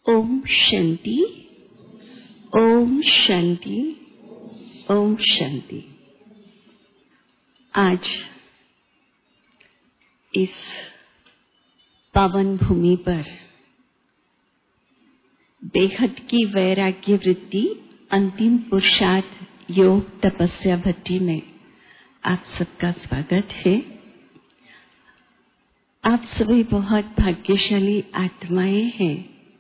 ओम शांति, ओम शांति, ओम शांति। आज इस पावन भूमि पर बेहद की वैराग्य वृत्ति अंतिम पुरुषार्थ योग तपस्या भट्टी में आप सबका स्वागत है। आप सभी बहुत भाग्यशाली आत्माएं हैं।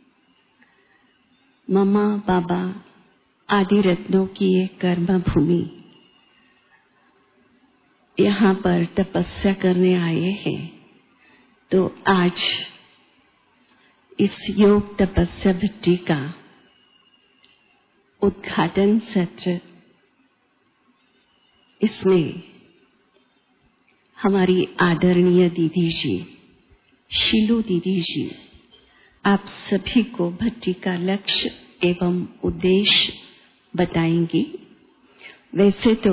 मम्मा बाबा आदि रत्नों की ये कर्म भूमि यहाँ पर तपस्या करने आए हैं। तो आज इस योग तपस्या भट्टी का उद्घाटन सत्र, इसमें हमारी आदरणीय दीदी जी, शीलू दीदी जी, आप सभी को भट्टी का लक्ष्य एवं उद्देश्य बताएंगी। वैसे तो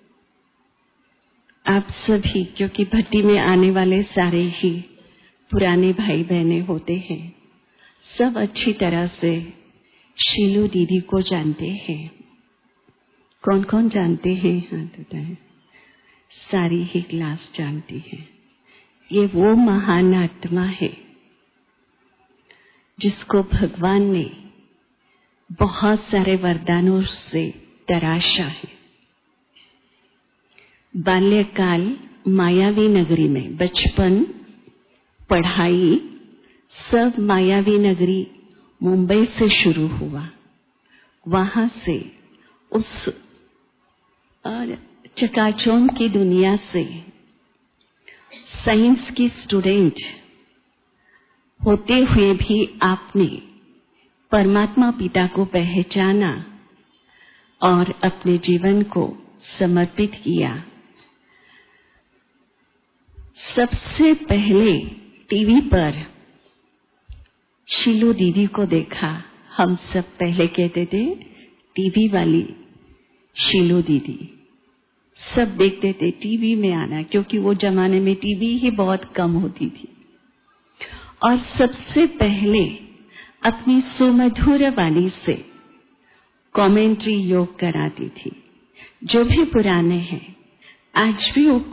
आप सभी, क्योंकि भट्टी में आने वाले सारे ही पुराने भाई बहने होते हैं, सब अच्छी तरह से शीलू दीदी को जानते हैं। कौन कौन जानते हैं? हाथ उठाएं। सारी ही क्लास जानती है। ये वो महान आत्मा है जिसको भगवान ने बहुत सारे वरदानों से तराशा है। बाल्यकाल मायावी नगरी में, बचपन, पढ़ाई सब मायावी नगरी मुंबई से शुरू हुआ। वहां से उस चकाचौंध की दुनिया से साइंस की स्टूडेंट होते हुए भी आपने परमात्मा पिता को पहचाना और अपने जीवन को समर्पित किया। सबसे पहले टीवी पर शीलू दीदी को देखा। हम सब पहले कहते थे टीवी वाली शीलू दीदी। सब देखते थे टीवी में आना, क्योंकि वो जमाने में टीवी ही बहुत कम होती थी। और सबसे पहले अपनी सुमधुर वाणी से कमेंट्री योग कराती थी। जो भी पुराने हैं आज भी वो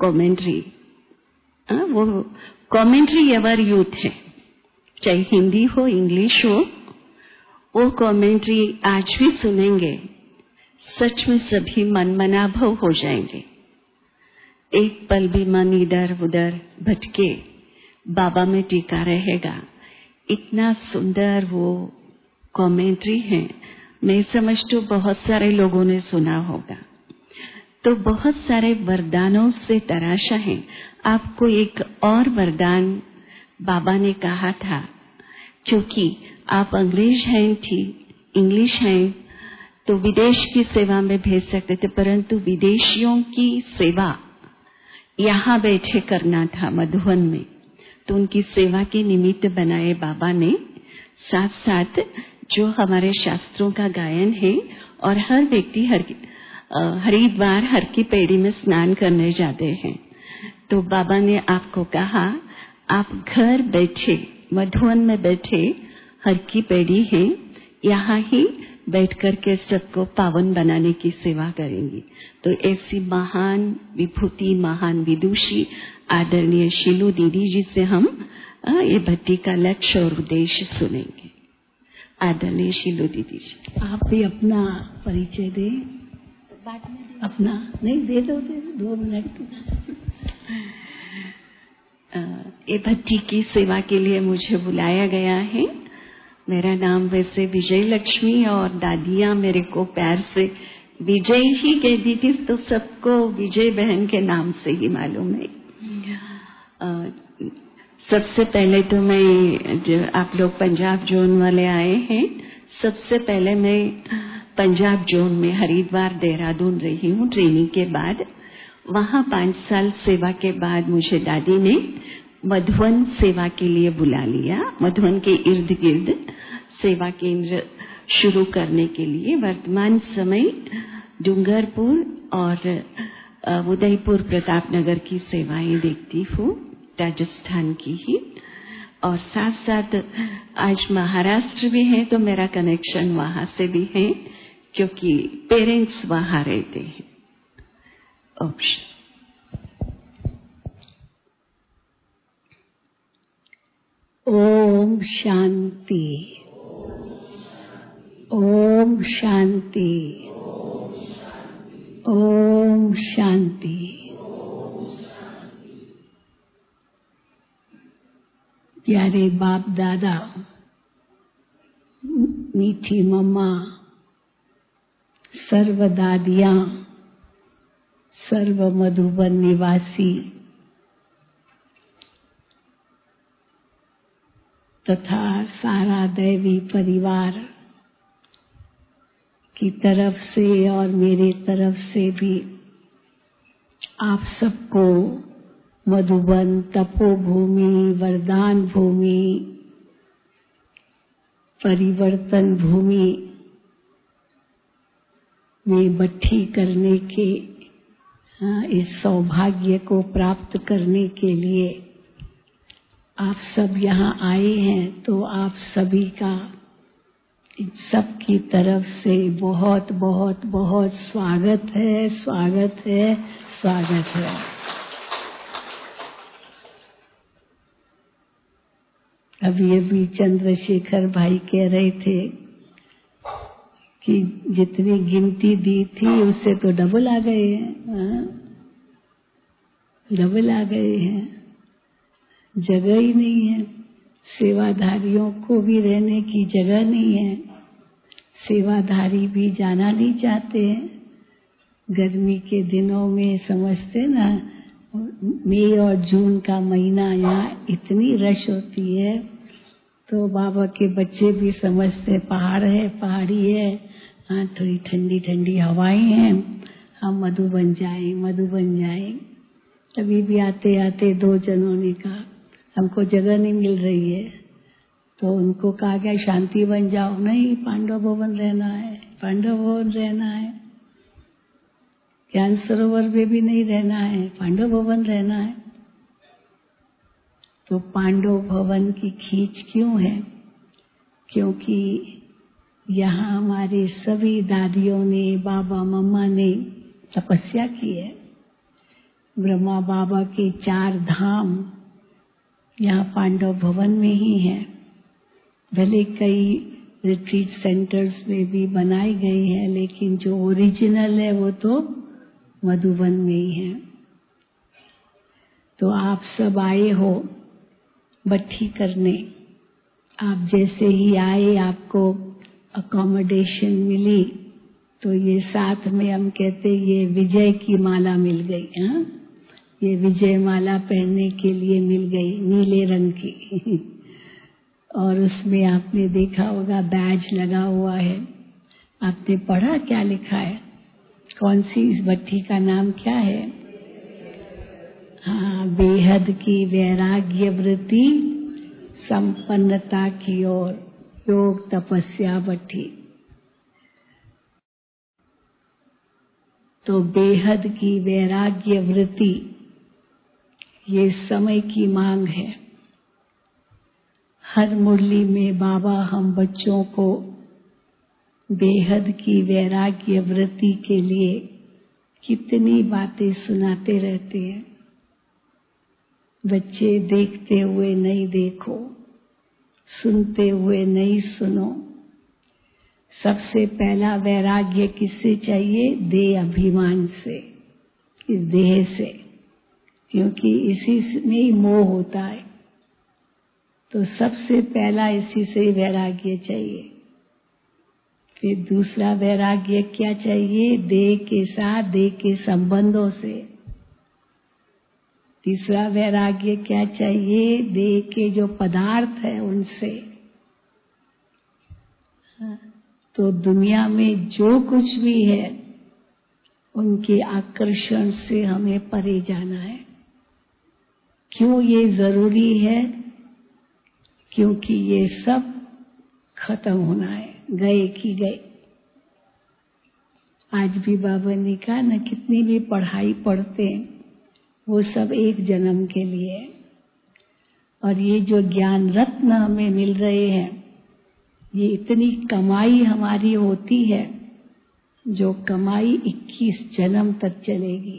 कमेंट्री एवर यूथ है, चाहे हिंदी हो इंग्लिश हो, वो कमेंट्री आज भी सुनेंगे, सच में सभी मनमनाभव हो जाएंगे। एक पल भी मन इधर उधर भटके बाबा में टिका रहेगा। इतना सुंदर वो कमेंट्री है। मैं समझती हूँ बहुत सारे लोगों ने सुना होगा। तो बहुत सारे वरदानों से तराशा है। आपको एक और वरदान बाबा ने कहा था, क्योंकि आप अंग्रेज हैं, इंग्लिश हैं, तो विदेश की सेवा में भेज सकते थे, परंतु विदेशियों की सेवा यहाँ बैठे करना था मधुबन में। तो उनकी सेवा के निमित्त बनाए बाबा ने। साथ साथ जो हमारे शास्त्रों का गायन है, और हर व्यक्ति हरिद्वार हर की पैड़ी में स्नान करने जाते हैं। तो बाबा ने आपको कहा आप घर बैठे मधुबन में बैठे हर की पैड़ी है, यहाँ ही बैठ करके सबको पावन बनाने की सेवा करेंगी। तो ऐसी महान विभूति, महान विदुषी आदरणीय शीलू दीदी जी से हम ये भट्टी का लक्ष्य और उद्देश्य सुनेंगे। आदरणीय शीलू दीदी जी, आप भी अपना परिचय दें। अपना नहीं दे दो 2 मिनट। ये भट्टी की सेवा के लिए मुझे बुलाया गया है। मेरा नाम वैसे विजय लक्ष्मी, और दादियाँ मेरे को प्यार से विजय ही कहती थी, तो सबको विजय बहन के नाम से ही मालूम है। सबसे पहले तो मैं, आप लोग पंजाब जोन वाले आए हैं, सबसे पहले मैं पंजाब जोन में हरिद्वार देहरादून रही हूँ ट्रेनिंग के बाद। वहाँ 5 साल सेवा के बाद मुझे दादी ने मधुबन सेवा के लिए बुला लिया। मधुबन के इर्द गिर्द सेवा केंद्र शुरू करने के लिए। वर्तमान समय डूंगरपुर और उदयपुर प्रतापनगर की सेवाएं देखती हूँ, राजस्थान की ही। और साथ साथ आज महाराष्ट्र भी है तो मेरा कनेक्शन वहां से भी है, क्योंकि पेरेंट्स वहां रहते हैं। ओम शांति, ओम शांति, ओम शांति। प्यारे बाप दादा, मीठी मम्मा, सर्व दादियां, सर्व मधुबन निवासी तथा सारा दैवी परिवार की तरफ से और मेरे तरफ से भी आप सबको मधुबन तपोभूमि, वरदान भूमि, परिवर्तन भूमि में बट्ठी करने के इस सौभाग्य को प्राप्त करने के लिए आप सब यहाँ आए हैं, तो आप सभी का इन सब की तरफ से बहुत बहुत बहुत स्वागत है, स्वागत है, स्वागत है। अभी चंद्रशेखर भाई कह रहे थे कि जितनी गिनती दी थी उससे तो डबल आ गए हैं, डबल आ गए हैं। जगह ही नहीं है, सेवाधारियों को भी रहने की जगह नहीं है, सेवाधारी भी जाना नहीं चाहते हैं। गर्मी के दिनों में समझते ना, मई और जून का महीना यहाँ इतनी रश होती है, तो बाबा के बच्चे भी समझते पहाड़ है, पहाड़ी है, हाँ थोड़ी ठंडी ठंडी हवाएं हैं, हम मधुबन जाएं, मधुबन जाएं। तभी भी आते आते 2 जनों ने कहा हमको जगह नहीं मिल रही है, तो उनको कहा क्या शांति बन जाओ। नहीं, पांडव भवन रहना है, पांडव भवन रहना है। ज्ञान सरोवर में भी नहीं रहना है, पांडव भवन रहना है। तो पांडव भवन की खींच क्यों है? क्योंकि यहाँ हमारे सभी दादियों ने, बाबा मम्मा ने तपस्या की है। ब्रह्मा बाबा के 4 धाम यहाँ पांडव भवन में ही है। भले कई रिट्रीट सेंटर्स में भी बनाई गई है, लेकिन जो ओरिजिनल है वो तो मधुबन में ही है। तो आप सब आए हो बट्ठी करने। आप जैसे ही आए आपको अकोमोडेशन मिली, तो ये साथ में हम कहते ये विजय की माला मिल गई। हाँ, ये विजय माला पहनने के लिए मिल गई, नीले रंग की। और उसमें आपने देखा होगा बैज लगा हुआ है। आपने पढ़ा क्या लिखा है? कौन सी इस बट्ठी का नाम क्या है? हाँ, बेहद की वैराग्य वृत्ति संपन्नता की ओर योग तपस्या बट्ठी। तो बेहद की वैराग्य वृत्ति ये समय की मांग है। हर मुरली में बाबा हम बच्चों को बेहद की वैराग्य वृत्ति के लिए कितनी बातें सुनाते रहते हैं। बच्चे देखते हुए नहीं देखो, सुनते हुए नहीं सुनो। सबसे पहला वैराग्य किससे चाहिए? देह अभिमान से, इस देह से, क्योंकि इसी में ही मोह होता है। तो सबसे पहला इसी से वैराग्य चाहिए। फिर दूसरा वैराग्य क्या चाहिए? देह के साथ, देह के संबंधों से। तीसरा वैराग्य क्या चाहिए? देह के जो पदार्थ है उनसे। तो दुनिया में जो कुछ भी है उनके आकर्षण से हमें परे जाना है। क्यों ये जरूरी है? क्योंकि ये सब खत्म होना है, गए कि गए। आज भी बाबा ने कहा ना, कितनी भी पढ़ाई पढ़ते हैं वो सब एक जन्म के लिए है। और ये जो ज्ञान रत्न हमें मिल रहे हैं, ये इतनी कमाई हमारी होती है, जो कमाई 21 जन्म तक चलेगी।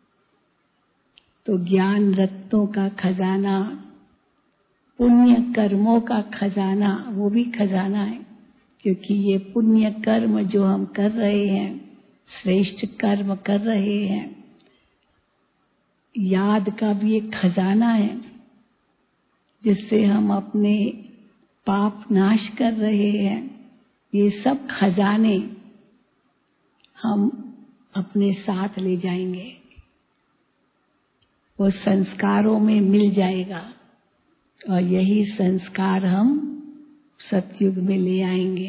तो ज्ञान रत्नों का खजाना, पुण्य कर्मों का खजाना, वो भी खजाना है, क्योंकि ये पुण्य कर्म जो हम कर रहे हैं, श्रेष्ठ कर्म कर रहे हैं, याद का भी एक खजाना है, जिससे हम अपने पाप नाश कर रहे हैं। ये सब खजाने हम अपने साथ ले जाएंगे, वो संस्कारों में मिल जाएगा, और यही संस्कार हम सतयुग में ले आएंगे।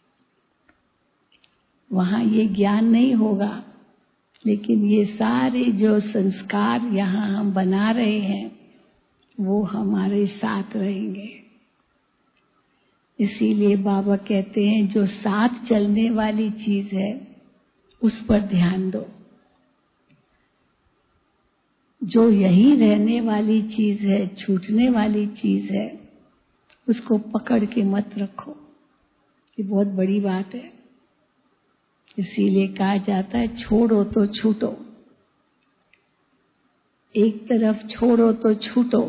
वहां ये ज्ञान नहीं होगा, लेकिन ये सारे जो संस्कार यहाँ हम बना रहे हैं, वो हमारे साथ रहेंगे। इसीलिए बाबा कहते हैं, जो साथ चलने वाली चीज है उस पर ध्यान दो, जो यही रहने वाली चीज है, छूटने वाली चीज है, उसको पकड़ के मत रखो। ये बहुत बड़ी बात है। इसीलिए कहा जाता है, छोड़ो तो छूटो। एक तरफ छोड़ो तो छूटो।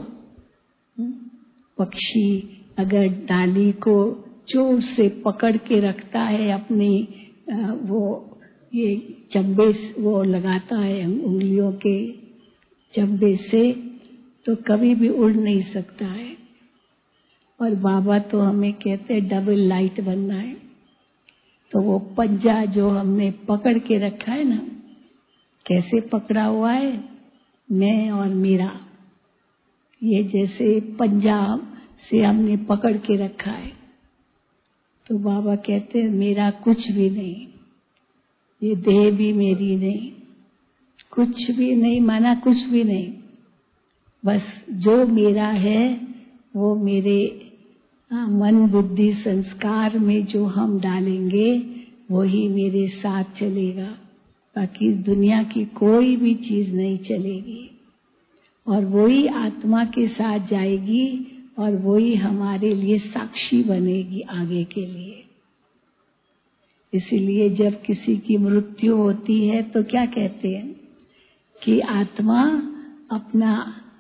पक्षी अगर डाली को जोर से पकड़ के रखता है, अपनी वो ये चंबे वो लगाता है उंगलियों के चंबे से, तो कभी भी उड़ नहीं सकता है। और बाबा तो हमें कहते हैं डबल लाइट बनना है। तो वो पंजा जो हमने पकड़ के रखा है ना, कैसे पकड़ा हुआ है, मैं और मेरा, ये जैसे पंजा से हमने पकड़ के रखा है। तो बाबा कहते हैं, मेरा कुछ भी नहीं, ये देह भी मेरी नहीं, कुछ भी नहीं, माना कुछ भी नहीं, बस जो मेरा है वो मेरे मन बुद्धि संस्कार में जो हम डालेंगे वही मेरे साथ चलेगा। बाकी दुनिया की कोई भी चीज नहीं चलेगी, और वही आत्मा के साथ जाएगी, और वही हमारे लिए साक्षी बनेगी आगे के लिए। इसलिए जब किसी की मृत्यु होती है तो क्या कहते हैं कि आत्मा अपना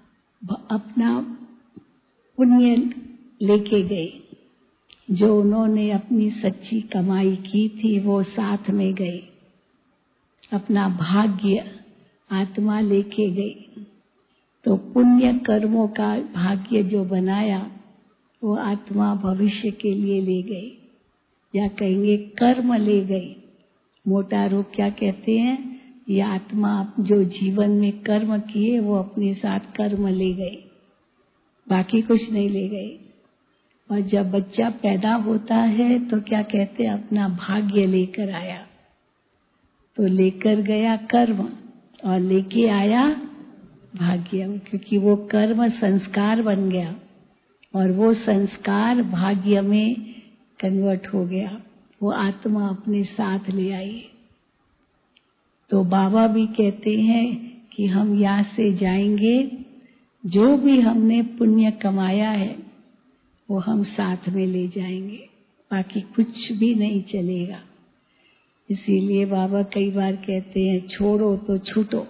पुण्य लेके गई, जो उन्होंने अपनी सच्ची कमाई की थी वो साथ में गई, अपना भाग्य आत्मा लेके गई। तो पुण्य कर्मों का भाग्य जो बनाया वो आत्मा भविष्य के लिए ले गई, या कहेंगे कर्म ले गई। मोटा रूप क्या कहते हैं, ये आत्मा जो जीवन में कर्म किए वो अपने साथ कर्म ले गई, बाकी कुछ नहीं ले गई। और जब बच्चा पैदा होता है तो क्या कहते हैं, अपना भाग्य लेकर आया। तो लेकर गया कर्म और लेके आया भाग्य, क्योंकि वो कर्म संस्कार बन गया और वो संस्कार भाग्य में कन्वर्ट हो गया, वो आत्मा अपने साथ ले आई। तो बाबा भी कहते हैं कि हम यहाँ से जाएंगे, जो भी हमने पुण्य कमाया है वो हम साथ में ले जाएंगे, बाकी कुछ भी नहीं चलेगा। इसीलिए बाबा कई बार कहते हैं, छोड़ो तो छूटो।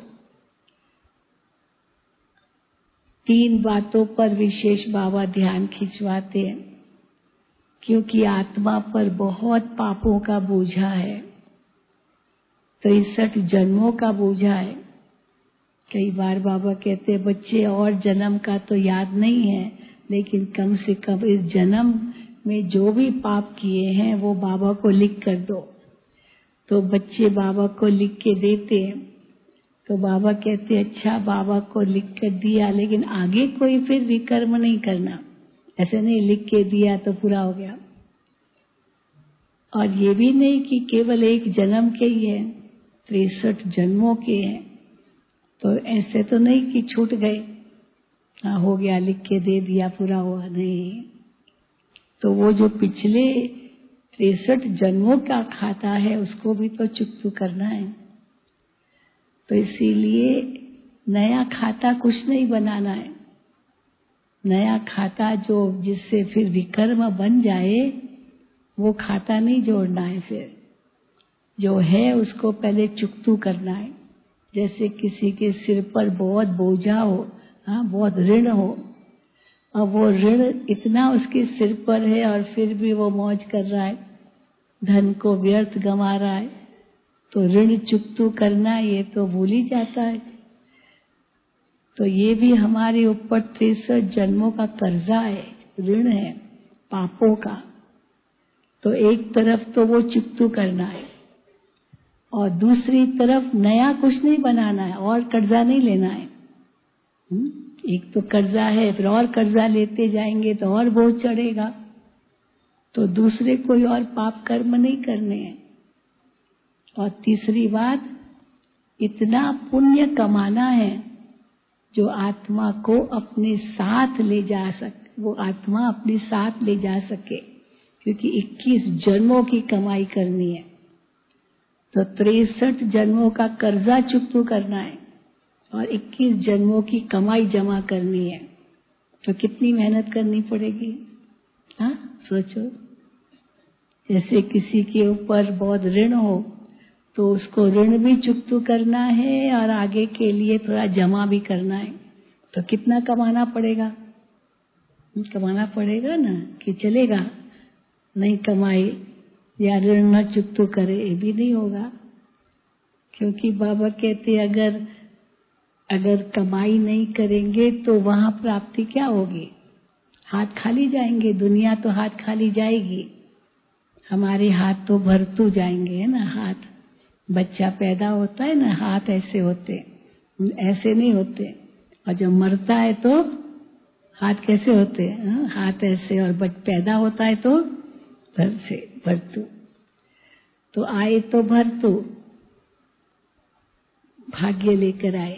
3 बातों पर विशेष बाबा ध्यान खिंचवाते हैं, क्योंकि आत्मा पर बहुत पापों का बोझा है, 63 जन्मों का बोझा है। कई बार बाबा कहते हैं, बच्चे और जन्म का तो याद नहीं है, लेकिन कम से कम इस जन्म में जो भी पाप किए हैं वो बाबा को लिख कर दो। तो बच्चे बाबा को लिख के देते हैं, तो बाबा कहते हैं, अच्छा बाबा को लिख कर दिया, लेकिन आगे कोई फिर विकर्म नहीं करना, ऐसे नहीं लिख के दिया तो पूरा हो गया। और ये भी नहीं कि केवल 1 जन्म के ही है, 63 जन्मों के हैं। तो ऐसे तो नहीं कि छूट गए, हाँ हो गया लिख के दे दिया पूरा हुआ, नहीं। तो वो जो पिछले 63 जन्मों का खाता है उसको भी तो चुकता करना है। तो इसीलिए नया खाता कुछ नहीं बनाना है, नया खाता जो जिससे फिर विकर्म बन जाए, वो खाता नहीं जोड़ना है। फिर जो है उसको पहले चुकतू करना है। जैसे किसी के सिर पर बहुत बोझा हो, बहुत ऋण हो, और वो ऋण इतना उसके सिर पर है और फिर भी वो मौज कर रहा है, धन को व्यर्थ गंवा रहा है, तो ऋण चुकतू करना ये तो भूल ही जाता है। तो ये भी हमारे ऊपर 63 जन्मों का कर्जा है, ऋण है पापों का। तो एक तरफ तो वो चुकतू करना है और दूसरी तरफ नया कुछ नहीं बनाना है और कर्जा नहीं लेना है। एक तो कर्जा है, फिर और कर्जा लेते जाएंगे तो और बोझ चढ़ेगा। तो दूसरे कोई और पाप कर्म नहीं करने हैं। और तीसरी बात, इतना पुण्य कमाना है जो आत्मा को अपने साथ ले जा सके, वो आत्मा अपने साथ ले जा सके, क्योंकि 21 जन्मों की कमाई करनी है। तो 63 जन्मों का कर्जा चुकतू करना है और 21 जन्मों की कमाई जमा करनी है। तो कितनी मेहनत करनी पड़ेगी, सोचो। जैसे किसी के ऊपर बहुत ऋण हो तो उसको ऋण भी चुकतू करना है और आगे के लिए थोड़ा जमा भी करना है। तो कितना कमाना पड़ेगा, कमाना पड़ेगा ना, कि चलेगा नहीं कमाए या ऋण न चुकतू करे, ये भी नहीं होगा। क्योंकि बाबा कहते अगर कमाई नहीं करेंगे तो वहां प्राप्ति क्या होगी, हाथ खाली जाएंगे। दुनिया तो हाथ खाली जाएगी, हमारे हाथ तो भरतू जाएंगे, है ना। हाथ बच्चा पैदा होता है ना, हाथ ऐसे होते, ऐसे नहीं होते। और जब मरता है तो हाथ कैसे होते हैं, हाथ ऐसे। और पैदा होता है तो भरतू। तो आए तो भरतू, भाग्य लेकर आए,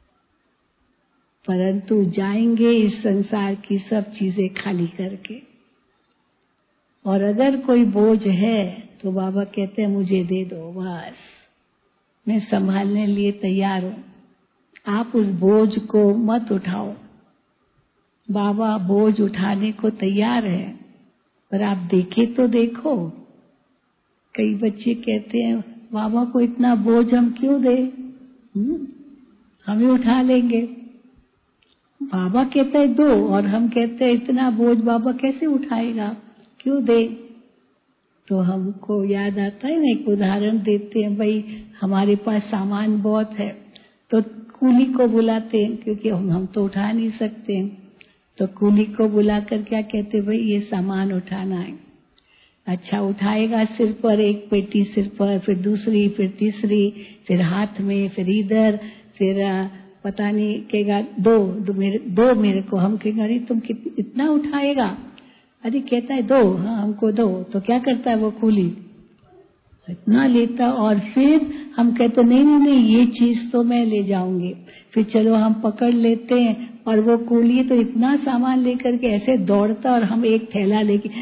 परंतु जाएंगे इस संसार की सब चीजें खाली करके। और अगर कोई बोझ है तो बाबा कहते हैं मुझे दे दो, बस मैं संभालने लिए तैयार हूं। आप उस बोझ को मत उठाओ। बाबा बोझ उठाने को तैयार है, पर आप देखे तो देखो। कई बच्चे कहते हैं बाबा को इतना बोझ हम क्यों दे, हम ही उठा लेंगे। बाबा कहते हैं दो, और हम कहते हैं इतना बोझ बाबा कैसे उठाएगा, क्यों दे। तो हमको याद आता है ना, एक उदाहरण देते हैं। भाई हमारे पास सामान बहुत है तो कूली को बुलाते हैं, क्योंकि हम तो उठा नहीं सकते। तो कूली को बुलाकर क्या कहते, भाई ये सामान उठाना है। अच्छा, उठाएगा सिर पर, एक पेटी सिर पर, फिर दूसरी, फिर तीसरी, फिर हाथ में, फिर इधर, फिर पता नहीं कहेगा दो मेरे को। हम कहेंगे अरे तुम इतना उठाएगा, अरे कहता है दो, हाँ हमको दो। तो क्या करता है वो कूली, इतना लेता। और फिर हम कहते नहीं ये चीज तो मैं ले जाऊंगी। फिर चलो हम पकड़ लेते हैं, और वो कूली तो इतना सामान लेकर के ऐसे दौड़ता, और हम एक थैला लेके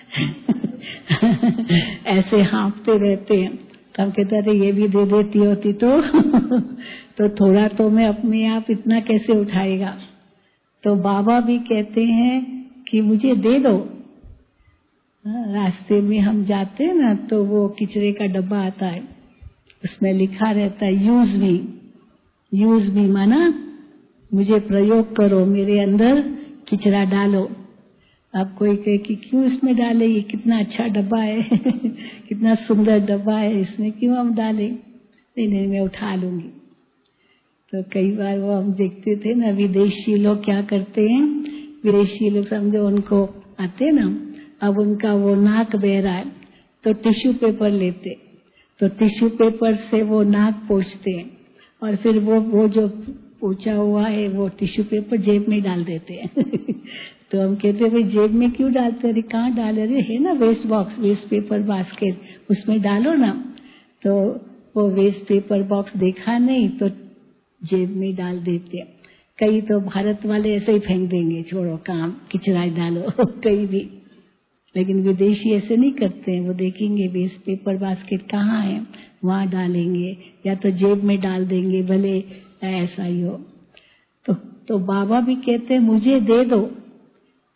ऐसे हाँफते रहते हैं। तो हम कहते अरे ये भी दे देती होती तो थोड़ा तो मैं अपने आप, इतना कैसे उठाएगा। तो बाबा भी कहते हैं कि मुझे दे दो। रास्ते में हम जाते हैं ना, तो वो किचरे का डब्बा आता है, उसमें लिखा रहता है यूज मी माना मुझे प्रयोग करो, मेरे अंदर किचरा डालो। अब कोई कहे कि क्यों इसमें डाले, ये कितना अच्छा डब्बा है कितना सुंदर डब्बा है, इसमें क्यों हम डालें। नहीं मैं उठा लूंगी। तो कई बार वो हम देखते थे ना, विदेशी लोग क्या करते हैं, विदेशी लोग समझो उनको आते ना, अब उनका वो नाक बह रहा है तो टिश्यू पेपर लेते, तो टिश्यू पेपर से वो नाक पोंछते हैं, और फिर वो जो पोंछा हुआ है वो टिश्यू पेपर जेब में डाल देते हैं तो हम कहते हैं भाई जेब में क्यों डालते, अरे कहाँ डाले, अरे है ना waste box, waste paper basket, उसमें डालो ना। तो वो वेस्ट पेपर बॉक्स देखा नहीं तो जेब में डाल देते हैं। कई तो भारत वाले ऐसे ही फेंक देंगे, छोड़ो काम, किचरा डालो कहीं भी। लेकिन विदेशी ऐसे नहीं करते हैं, वो देखेंगे वेस्ट पेपर बास्केट कहाँ है, वहां डालेंगे, या तो जेब में डाल देंगे, भले ऐसा ही हो। तो बाबा भी कहते हैं मुझे दे दो,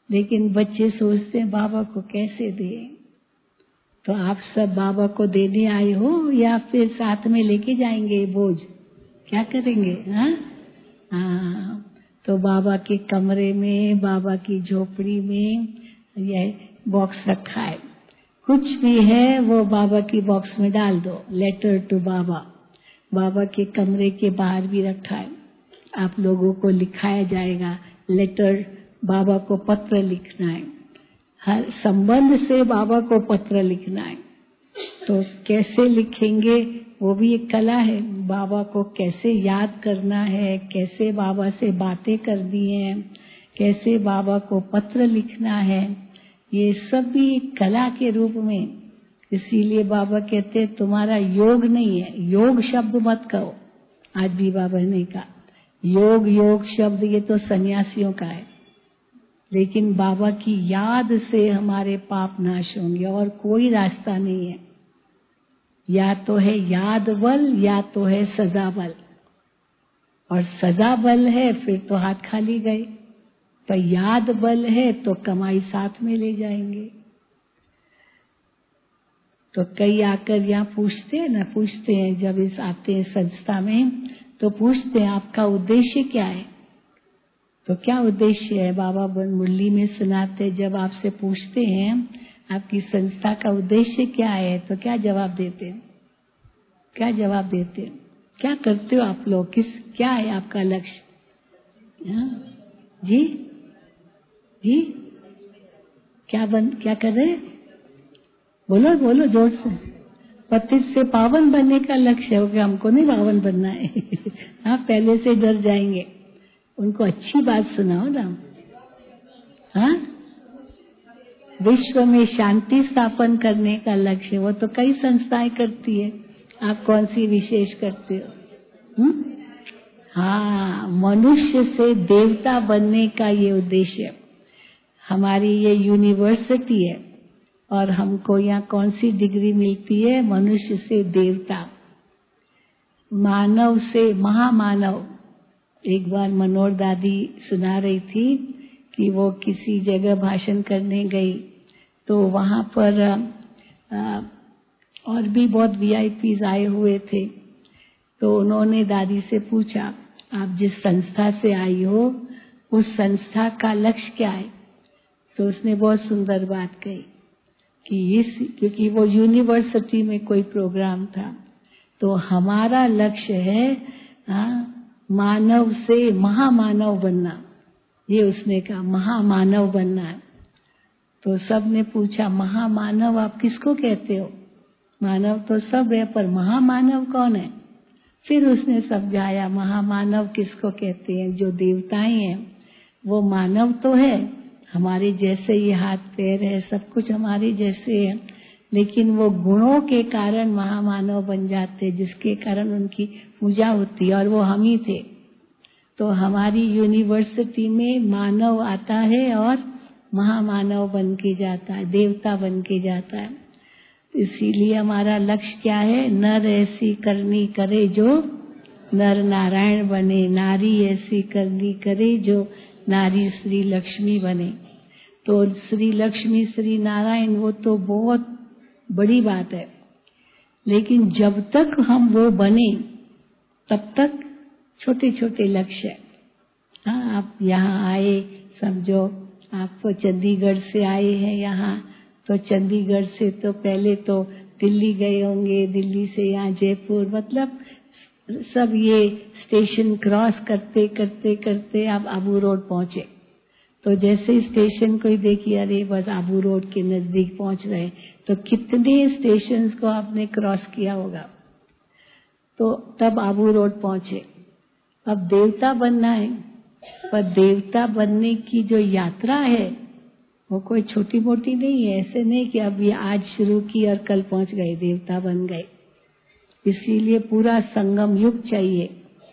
लेकिन बच्चे सोचते हैं बाबा को कैसे दें। तो आप सब बाबा को देने आए हो या फिर साथ में लेके जाएंगे बोझ? क्या करेंगे? हाँ, तो बाबा के कमरे में, बाबा की झोपड़ी में यह बॉक्स रखा है। कुछ भी है वो बाबा की बॉक्स में डाल दो। लेटर टू बाबा, बाबा के कमरे के बाहर भी रखा है। आप लोगों को लिखाया जाएगा लेटर, बाबा को पत्र लिखना है। हर संबंध से बाबा को पत्र लिखना है। तो कैसे लिखेंगे वो भी एक कला है। बाबा को कैसे याद करना है, कैसे बाबा से बातें करनी है, कैसे बाबा को पत्र लिखना है, ये सब भी एक कला के रूप में। इसीलिए बाबा कहते हैं तुम्हारा योग नहीं है, योग शब्द मत कहो। आज भी बाबा ने कहा योग योग शब्द ये तो सन्यासियों का है, लेकिन बाबा की याद से हमारे पाप नाश होंगे और कोई रास्ता नहीं है। या तो है याद बल या तो है सजा बल, और सजा बल है फिर तो हाथ खाली गए। तो याद बल है तो कमाई साथ में ले जाएंगे। तो कई आकर यहाँ पूछते हैं जब इस आते हैं संस्था में, तो पूछते हैं आपका उद्देश्य क्या है? तो क्या उद्देश्य है? बाबा मुरली में सुनाते, जब आपसे पूछते हैं आपकी संस्था का उद्देश्य क्या है, तो क्या जवाब देते हैं? क्या जवाब देते हैं? क्या करते हो आप लोग? क्या है आपका लक्ष्य? जी जी, क्या कर रहे हैं? बोलो बोलो जोर से। पतित से पावन बनने का लक्ष्य हो गया। हमको नहीं पावन बनना है। हाँ, पहले से डर जाएंगे। उनको अच्छी बात सुनाओ ना। हाँ, विश्व में शांति स्थापन करने का लक्ष्य, वो तो कई संस्थाएं करती है। आप कौन सी विशेष करते हो? हाँ, मनुष्य से देवता बनने का ये उद्देश्य। हमारी ये यूनिवर्सिटी है और हमको यहाँ कौन सी डिग्री मिलती है? मनुष्य से देवता, मानव से महामानव। एक बार मनोहर दादी सुना रही थी कि वो किसी जगह भाषण करने गई, तो वहाँ पर और भी बहुत वीआईपीज आए हुए थे। तो उन्होंने दादी से पूछा आप जिस संस्था से आई हो उस संस्था का लक्ष्य क्या है? तो उसने बहुत सुंदर बात कही कि क्योंकि वो यूनिवर्सिटी में कोई प्रोग्राम था, तो हमारा लक्ष्य है मानव से महामानव बनना। ये उसने कहा महामानव बनना है। तो सब ने पूछा महामानव आप किसको कहते हो? मानव तो सब है पर महामानव कौन है? फिर उसने समझाया महामानव किसको कहते हैं? जो देवताएं हैं वो मानव तो है, हमारे जैसे ही हाथ पैर है, सब कुछ हमारे जैसे है, लेकिन वो गुणों के कारण महामानव बन जाते, जिसके कारण उनकी पूजा होती है, और वो हम ही थे। तो हमारी यूनिवर्सिटी में मानव आता है और महामानव बन के जाता है, देवता बन के जाता है। इसीलिए हमारा लक्ष्य क्या है? नर ऐसी करनी करे जो नर नारायण बने, नारी ऐसी करनी करे जो नारी श्री लक्ष्मी बने। तो श्री लक्ष्मी श्री नारायण वो तो बहुत बड़ी बात है, लेकिन जब तक हम वो बने तब तक छोटे छोटे लक्ष्य है। हाँ, आप यहाँ आए, समझो आप चंडीगढ़ से आए हैं यहाँ, तो चंडीगढ़ से तो पहले तो दिल्ली गए होंगे, दिल्ली से यहाँ जयपुर, मतलब सब ये स्टेशन क्रॉस करते करते करते आप आबू रोड पहुँचे। तो जैसे स्टेशन कोई देखिए अरे बस आबू रोड के नजदीक पहुँच रहे, तो कितने स्टेशन को आपने क्रॉस किया होगा। तो तब आबू रोड पहुँचे। अब देवता बनना है, पर देवता बनने की जो यात्रा है वो कोई छोटी मोटी नहीं है। ऐसे नहीं कि अब ये आज शुरू की और कल पहुंच गए देवता बन गए। इसीलिए पूरा संगम युग चाहिए।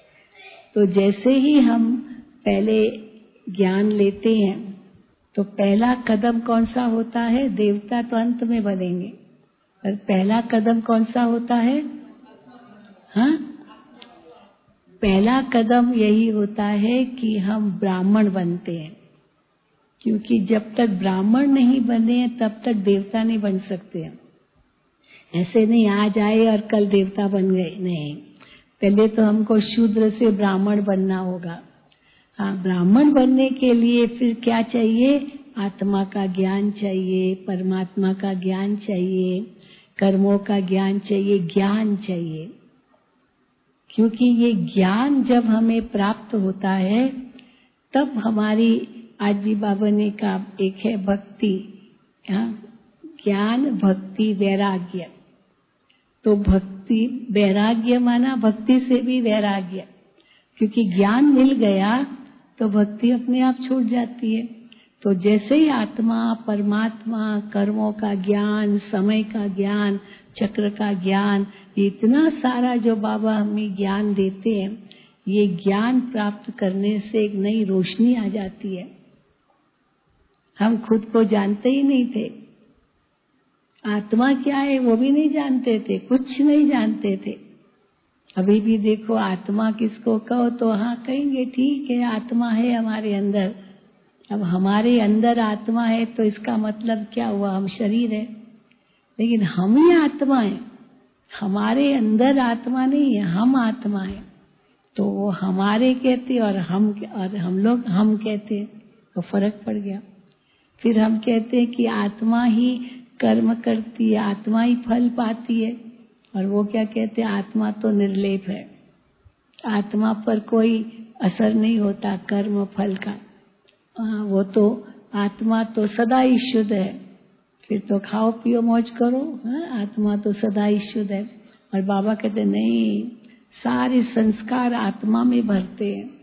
तो जैसे ही हम पहले ज्ञान लेते हैं तो पहला कदम कौन सा होता है? देवता तो अंत में बनेंगे, पर पहला कदम कौन सा होता है? हाँ, पहला कदम यही होता है कि हम ब्राह्मण बनते हैं। क्योंकि जब तक ब्राह्मण नहीं बने तब तक देवता नहीं बन सकते हैं। ऐसे नहीं आज आए और कल देवता बन गए, नहीं, पहले तो हमको शूद्र से ब्राह्मण बनना होगा। हाँ, ब्राह्मण बनने के लिए फिर क्या चाहिए? आत्मा का ज्ञान चाहिए, परमात्मा का ज्ञान चाहिए, कर्मों का ज्ञान चाहिए, ज्ञान चाहिए। क्योंकि ये ज्ञान जब हमें प्राप्त होता है तब हमारी, आज भी बाबा ने कहा एक है भक्ति, ज्ञान, भक्ति, वैराग्य। तो भक्ति, वैराग्य माना भक्ति से भी वैराग्य, क्योंकि ज्ञान मिल गया तो भक्ति अपने आप छूट जाती है। तो जैसे ही आत्मा, परमात्मा, कर्मों का ज्ञान, समय का ज्ञान, चक्र का ज्ञान, इतना सारा जो बाबा हमें ज्ञान देते हैं, ये ज्ञान प्राप्त करने से एक नई रोशनी आ जाती है। हम खुद को जानते ही नहीं थे, आत्मा क्या है वो भी नहीं जानते थे, कुछ नहीं जानते थे। अभी भी देखो आत्मा किसको कहो तो हाँ कहेंगे ठीक है आत्मा है हमारे अंदर। अब हमारे अंदर आत्मा है तो इसका मतलब क्या हुआ? हम शरीर है, लेकिन हम ही आत्मा है, हमारे अंदर आत्मा नहीं है, हम आत्मा है। तो वो हमारे कहते और हम लोग हम कहते हैं, तो फर्क पड़ गया। फिर हम कहते हैं कि आत्मा ही कर्म करती है, आत्मा ही फल पाती है, और वो क्या कहते हैं? आत्मा तो निर्लेप है, आत्मा पर कोई असर नहीं होता कर्म फल का। वो तो आत्मा तो सदा ही शुद्ध है, फिर तो खाओ पियो मौज करो, आत्मा तो सदा ही शुद्ध है। और बाबा कहते नहीं, सारे संस्कार आत्मा में भरते हैं।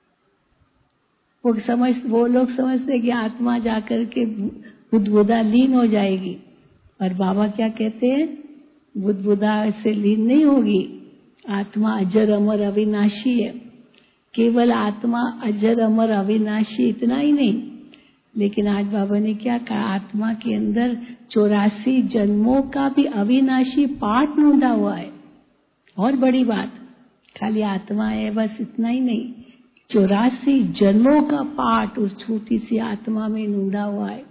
वो लोग समझते कि आत्मा जाकर के बुद्धबुदा लीन हो जाएगी, और बाबा क्या कहते हैं? बुद्धबुदा से लीन नहीं होगी, आत्मा अजर अमर अविनाशी है। केवल आत्मा अजर अमर अविनाशी इतना ही नहीं, लेकिन आज बाबा ने क्या कहा? आत्मा के अंदर 84 जन्मों का भी अविनाशी पाठ ढूंढा हुआ है। और बड़ी बात, खाली आत्मा है बस इतना ही नहीं, 84 जन्मों का पाठ उस छोटी सी आत्मा में ढूंढा हुआ है।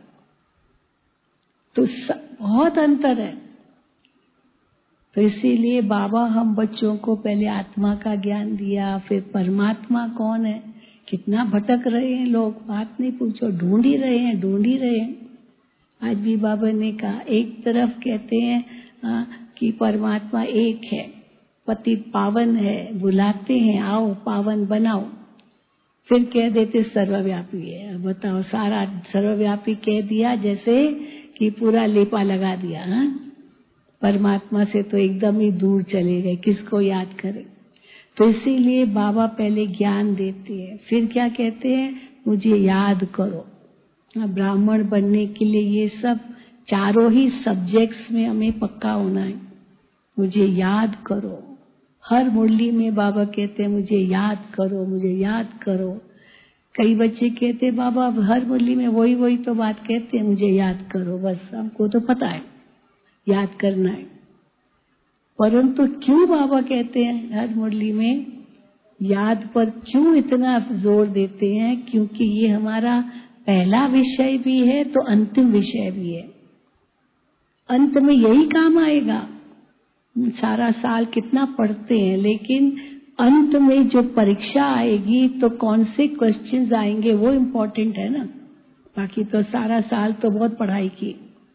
तो बहुत अंतर है। तो इसीलिए बाबा हम बच्चों को पहले आत्मा का ज्ञान दिया, फिर परमात्मा कौन है। कितना भटक रहे हैं लोग, बात नहीं पूछो, ढूंढ ही रहे हैं। आज भी बाबा ने कहा, एक तरफ कहते हैं कि परमात्मा एक है, पतित पावन है, बुलाते हैं आओ पावन बनाओ, फिर कह देते सर्वव्यापी है। बताओ, सारा सर्वव्यापी कह दिया जैसे कि पूरा लेपा लगा दिया। परमात्मा से तो एकदम ही दूर चले गए, किसको याद करें। तो इसीलिए बाबा पहले ज्ञान देते हैं, फिर क्या कहते हैं? मुझे याद करो। ब्राह्मण बनने के लिए ये सब चारों ही सब्जेक्ट्स में हमें पक्का होना है। मुझे याद करो, हर मुरली में बाबा कहते हैं मुझे याद करो, मुझे याद करो। कई बच्चे कहते हैं बाबा हर मुरली में वही तो बात कहते हैं, मुझे याद करो। बस हमको तो पता है याद करना है, परंतु क्यों बाबा कहते हैं हर मुरली में याद पर क्यों इतना जोर देते हैं? क्योंकि ये हमारा पहला विषय भी है तो अंतिम विषय भी है। अंत में यही काम आएगा। सारा साल कितना पढ़ते हैं, लेकिन अंत में जो परीक्षा आएगी तो कौन से क्वेश्चंस आएंगे वो इम्पोर्टेंट है ना। बाकी तो सारा साल तो बहुत पढ़ाई की,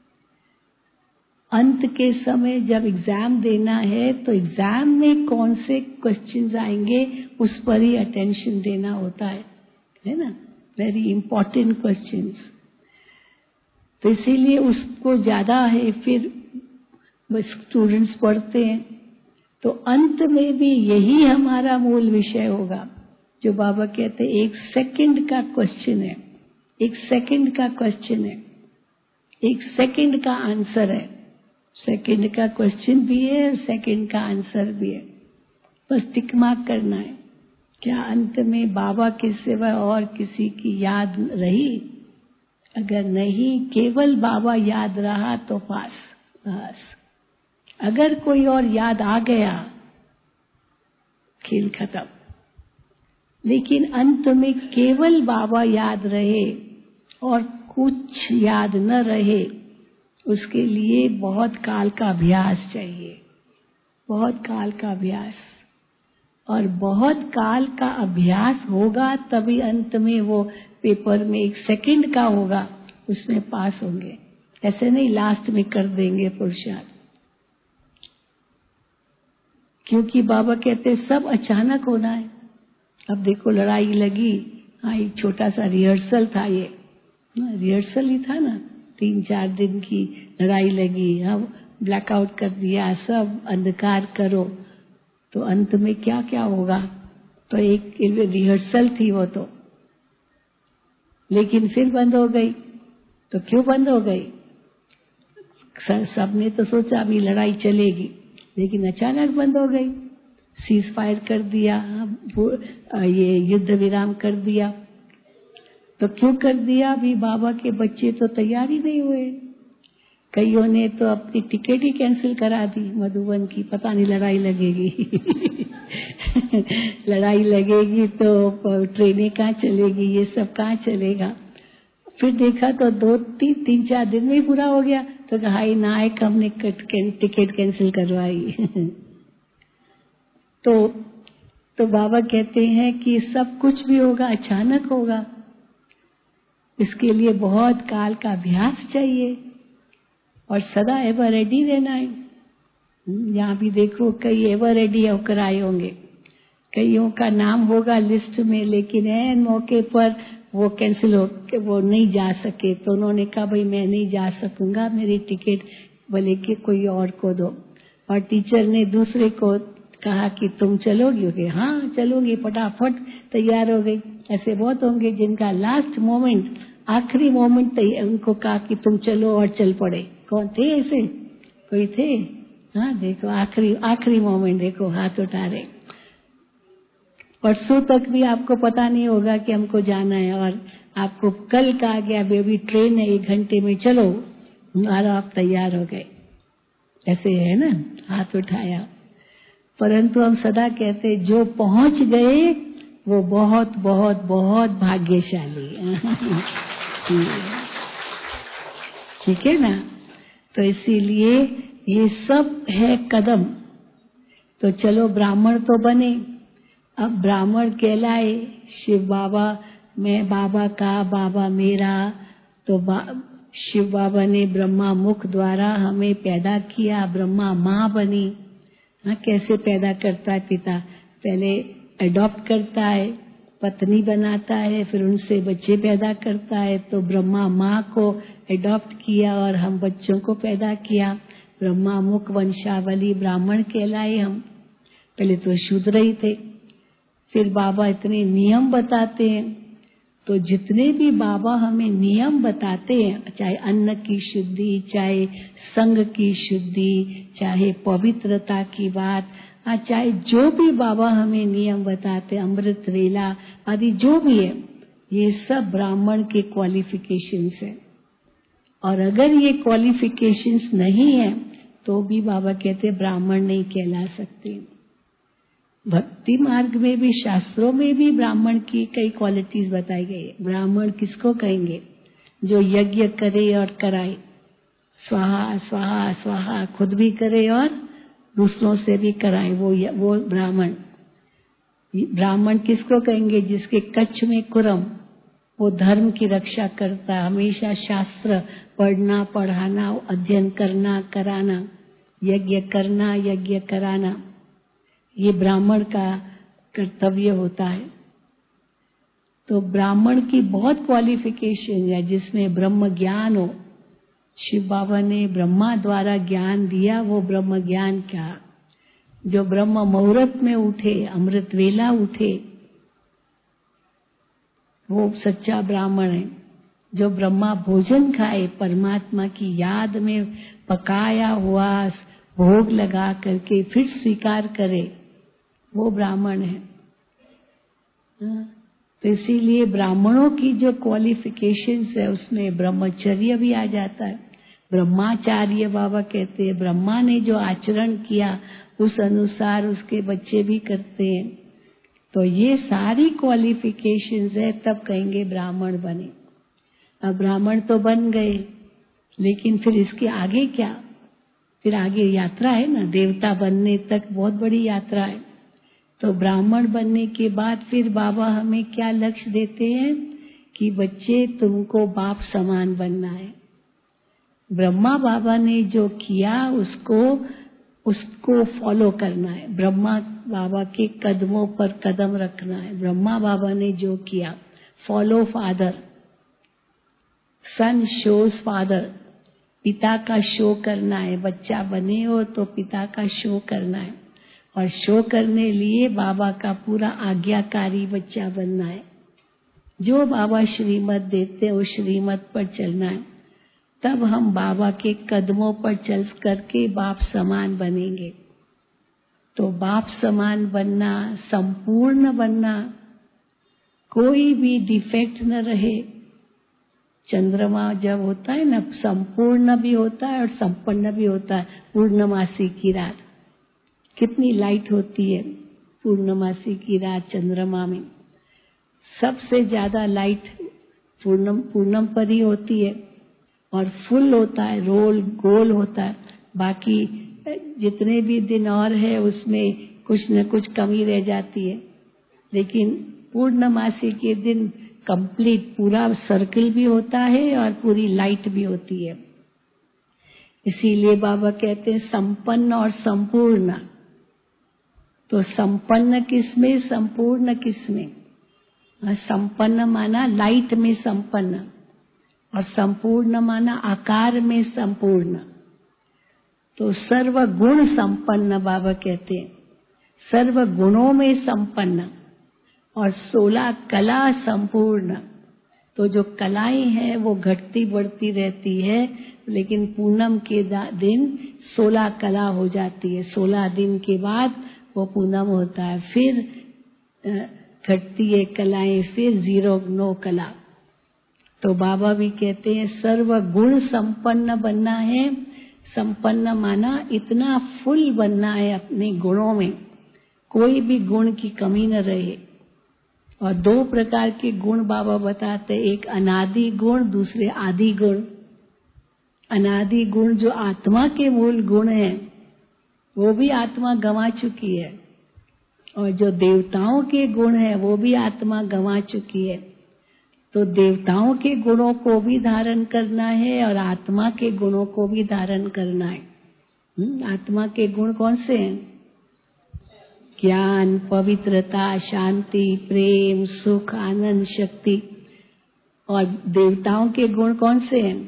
अंत के समय जब एग्जाम देना है तो एग्जाम में कौन से क्वेश्चंस आएंगे उस पर ही अटेंशन देना होता है ना, वेरी इंपॉर्टेंट क्वेश्चंस। तो इसीलिए उसको ज्यादा है, फिर स्टूडेंट्स पढ़ते हैं। तो अंत में भी यही हमारा मूल विषय होगा, जो बाबा कहते हैं 1 सेकंड का क्वेश्चन है, 1 सेकंड का क्वेश्चन है, 1 सेकंड का आंसर है। सेकंड का क्वेश्चन भी है, सेकंड का आंसर भी है। बस टिक मार्क करना है। क्या अंत में बाबा के सिवा और किसी की याद रही? अगर नहीं, केवल बाबा याद रहा तो पास। बस अगर कोई और याद आ गया, खेल खत्म। लेकिन अंत में केवल बाबा याद रहे, और कुछ याद न रहे, उसके लिए बहुत काल का अभ्यास चाहिए, बहुत काल का अभ्यास। और बहुत काल का अभ्यास होगा तभी अंत में वो पेपर में 1 सेकंड का होगा, उसमें पास होंगे। ऐसे नहीं लास्ट में कर देंगे पुरुषार्थ। क्योंकि बाबा कहते सब अचानक होना है। अब देखो लड़ाई लगी, हाँ एक छोटा सा रिहर्सल था, ये रिहर्सल ही था ना, 3-4 दिन की लड़ाई लगी, हम ब्लैकआउट कर दिया, सब अंधकार करो, तो अंत में क्या क्या होगा। तो एक रिहर्सल थी वो तो, लेकिन फिर बंद हो गई। तो क्यों बंद हो गई? सबने तो सोचा अभी लड़ाई चलेगी, लेकिन अचानक बंद हो गई। सीज फायर कर दिया, ये युद्ध विराम कर दिया। तो क्यों कर दिया? अभी बाबा के बच्चे तो तैयार ही नहीं हुए। कईयों ने तो अपनी टिकट ही कैंसिल करा दी मधुबन की, पता नहीं लड़ाई लगेगी लड़ाई लगेगी तो ट्रेनें कहाँ चलेगी, ये सब कहाँ चलेगा। फिर देखा तो 2-3-4 दिन में ही पूरा हो गया। तो कहा नायक हमने टिकट कैंसिल करवाई तो बाबा कहते हैं कि सब कुछ भी होगा अचानक होगा, इसके लिए बहुत काल का अभ्यास चाहिए और सदा एवर रेडी रहना है। यहाँ भी देखो कई एवर रेडी होकर आए होंगे, कईयों का नाम होगा लिस्ट में, लेकिन ऐन मौके पर वो कैंसिल हो, वो नहीं जा सके। तो उन्होंने कहा भाई मैं नहीं जा सकूंगा, मेरी टिकट बोले कि कोई और को दो। और टीचर ने दूसरे को कहा कि तुम चलोगी? हाँ चलोगी, फटाफट तैयार हो गई। ऐसे बहुत होंगे जिनका लास्ट मोमेंट, आखिरी मोमेंट उनको कहा कि तुम चलो और चल पड़े। कौन थे ऐसे? कोई थे? हाँ देखो आखिरी मोमेंट देखो हाथ उठा रहे। परसों तक भी आपको पता नहीं होगा कि हमको जाना है, और आपको कल कहा गया बेबी ट्रेन है 1 घंटे में चलो, और आप तैयार हो गए। ऐसे है ना, हाथ उठाया। परंतु हम सदा कहते जो पहुंच गए वो बहुत बहुत बहुत भाग्यशाली ठीक है ना। तो इसीलिए ये सब है कदम। तो चलो ब्राह्मण तो बने, अब ब्राह्मण कहलाए। शिव बाबा, मैं बाबा का, बाबा मेरा। तो शिव बाबा ने ब्रह्मा मुख द्वारा हमें पैदा किया, ब्रह्मा माँ बनी। हाँ कैसे पैदा करता है पिता? पहले अडॉप्ट करता है, पत्नी बनाता है, फिर उनसे बच्चे पैदा करता है। तो ब्रह्मा माँ को अडॉप्ट किया और हम बच्चों को पैदा किया। ब्रह्मा मुख वंशावली ब्राह्मण कहलाए हम। पहले तो शूद्र ही थे। फिर बाबा इतने नियम बताते हैं, तो जितने भी बाबा हमें नियम बताते हैं, चाहे अन्न की शुद्धि, चाहे संग की शुद्धि, चाहे पवित्रता की बात, चाहे जो भी बाबा हमें नियम बताते, अमृत वेला आदि जो भी है, ये सब ब्राह्मण के क्वालिफिकेशंस है। और अगर ये क्वालिफिकेशंस नहीं है तो भी बाबा कहते ब्राह्मण नहीं कहला सकते। भक्ति मार्ग में भी, शास्त्रों में भी ब्राह्मण की कई क्वालिटीज बताई गई है। ब्राह्मण किसको कहेंगे? जो यज्ञ करे और कराए, स्वाहा स्वाहा स्वाहा, खुद भी करे और दूसरों से भी कराए, वो ब्राह्मण। ब्राह्मण किसको कहेंगे? जिसके कच्छ में कुरम, वो धर्म की रक्षा करता, हमेशा शास्त्र पढ़ना पढ़ाना, अध्ययन करना कराना, यज्ञ करना यज्ञ कराना, ये ब्राह्मण का कर्तव्य होता है। तो ब्राह्मण की बहुत क्वालिफिकेशन है, जिसमें ब्रह्म ज्ञान हो। शिव बाबा ने ब्रह्मा द्वारा ज्ञान दिया, वो ब्रह्म ज्ञान क्या? जो ब्रह्म मुहूर्त में उठे, अमृत वेला उठे, वो सच्चा ब्राह्मण है। जो ब्रह्मा भोजन खाए, परमात्मा की याद में पकाया हुआ भोग लगा करके फिर स्वीकार करे, वो ब्राह्मण है। तो इसीलिए ब्राह्मणों की जो क्वालिफिकेशंस है उसमें ब्रह्मचर्य भी आ जाता है। ब्रह्माचार्य बाबा कहते हैं, ब्रह्मा ने जो आचरण किया उस अनुसार उसके बच्चे भी करते हैं। तो ये सारी क्वालिफिकेशंस है, तब कहेंगे ब्राह्मण बने। अब ब्राह्मण तो बन गए, लेकिन फिर इसके आगे क्या? फिर आगे यात्रा है ना, देवता बनने तक बहुत बड़ी यात्रा है। तो ब्राह्मण बनने के बाद फिर बाबा हमें क्या लक्ष्य देते हैं कि बच्चे तुमको बाप समान बनना है। ब्रह्मा बाबा ने जो किया उसको फॉलो करना है। ब्रह्मा बाबा के कदमों पर कदम रखना है। ब्रह्मा बाबा ने जो किया, follow father, son shows father, पिता का शो करना है। बच्चा बने हो तो पिता का शो करना है, और शो करने लिए बाबा का पूरा आज्ञाकारी बच्चा बनना है। जो बाबा श्रीमत देते हैं उस श्रीमत पर चलना है। तब हम बाबा के कदमों पर चल करके बाप समान बनेंगे। तो बाप समान बनना, संपूर्ण बनना, कोई भी डिफेक्ट न रहे। चंद्रमा जब होता है ना, संपूर्ण भी होता है और संपन्न भी होता है। पूर्णमासी की रात कितनी लाइट होती है। पूर्णमासी की रात चंद्रमा में सबसे ज्यादा लाइट पूर्णम पर ही होती है, और फुल होता है, रोल गोल होता है। बाकी जितने भी दिन और है उसमें कुछ न कुछ कमी रह जाती है, लेकिन पूर्णमासी के दिन कंप्लीट पूरा सर्कल भी होता है और पूरी लाइट भी होती है। इसीलिए बाबा कहते हैं संपन्न और संपूर्ण। तो संपन्न किसमें, संपूर्ण किसमें? संपन्न माना लाइट में संपन्न, और संपूर्ण माना आकार में संपूर्ण। तो सर्व गुण संपन्न बाबा कहते हैं, सर्व गुणों में संपन्न, और 16 कला संपूर्ण। तो जो कलाएं हैं वो घटती बढ़ती रहती है, लेकिन पूनम के दिन 16 कला हो जाती है। 16 दिन के बाद वो पूनम होता है। फिर घटती है कलाएं, फिर 0 कला। तो बाबा भी कहते हैं सर्व गुण संपन्न बनना है। संपन्न माना इतना फुल बनना है अपने गुणों में, कोई भी गुण की कमी न रहे। और 2 प्रकार के गुण बाबा बताते हैं, एक अनादि गुण, दूसरे आदि गुण। अनादि गुण जो आत्मा के मूल गुण हैं, वो भी आत्मा गंवा चुकी है, और जो देवताओं के गुण हैं वो भी आत्मा गंवा चुकी है। तो देवताओं के गुणों को भी धारण करना है और आत्मा के गुणों को भी धारण करना है। आत्मा के गुण कौन से हैं? ज्ञान, पवित्रता, शांति, प्रेम, सुख, आनंद, शक्ति। और देवताओं के गुण कौन से हैं?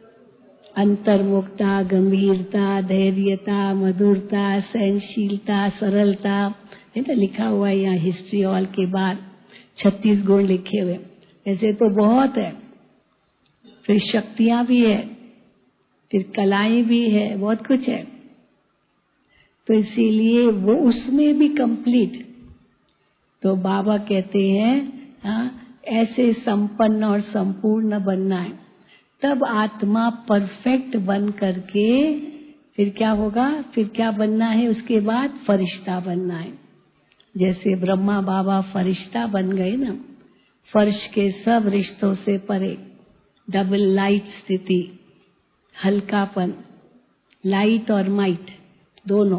अंतर्मुखता, गंभीरता, धैर्यता, मधुरता, सहनशीलता, सरलता। है ना, लिखा हुआ है यहाँ हिस्ट्री हॉल के बाद 36 गुण लिखे हुए। ऐसे तो बहुत है। फिर शक्तियां भी है, फिर कलाएं भी है, बहुत कुछ है। तो इसीलिए वो उसमें भी कंप्लीट। तो बाबा कहते हैं ऐसे संपन्न और संपूर्ण बनना है। तब आत्मा परफेक्ट बन करके फिर क्या होगा? फिर क्या बनना है? उसके बाद फरिश्ता बनना है। जैसे ब्रह्मा बाबा फरिश्ता बन गए ना, फर्श के सब रिश्तों से परे, डबल लाइट स्थिति, हल्कापन, लाइट और माइट दोनों।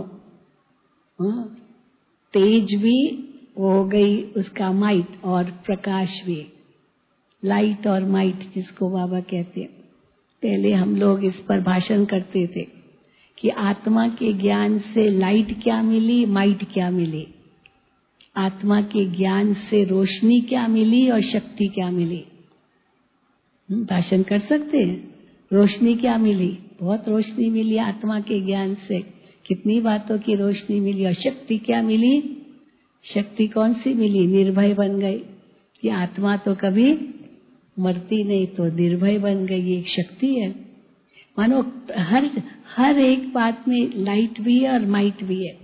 तेज भी हो गई उसका माइट, और प्रकाश भी, लाइट और माइट जिसको बाबा कहते हैं। पहले हम लोग इस पर भाषण करते थे कि आत्मा के ज्ञान से लाइट क्या मिली, माइट क्या मिली। आत्मा के ज्ञान से रोशनी क्या मिली और शक्ति क्या मिली। भाषण कर सकते हैं। रोशनी क्या मिली? बहुत रोशनी मिली आत्मा के ज्ञान से, कितनी बातों की रोशनी मिली। और शक्ति क्या मिली? शक्ति कौन सी मिली? निर्भय बन गई कि आत्मा तो कभी मरती नहीं, तो निर्भय बन गई। ये एक शक्ति है। मानो हर एक बात में लाइट भी है और माइट भी है,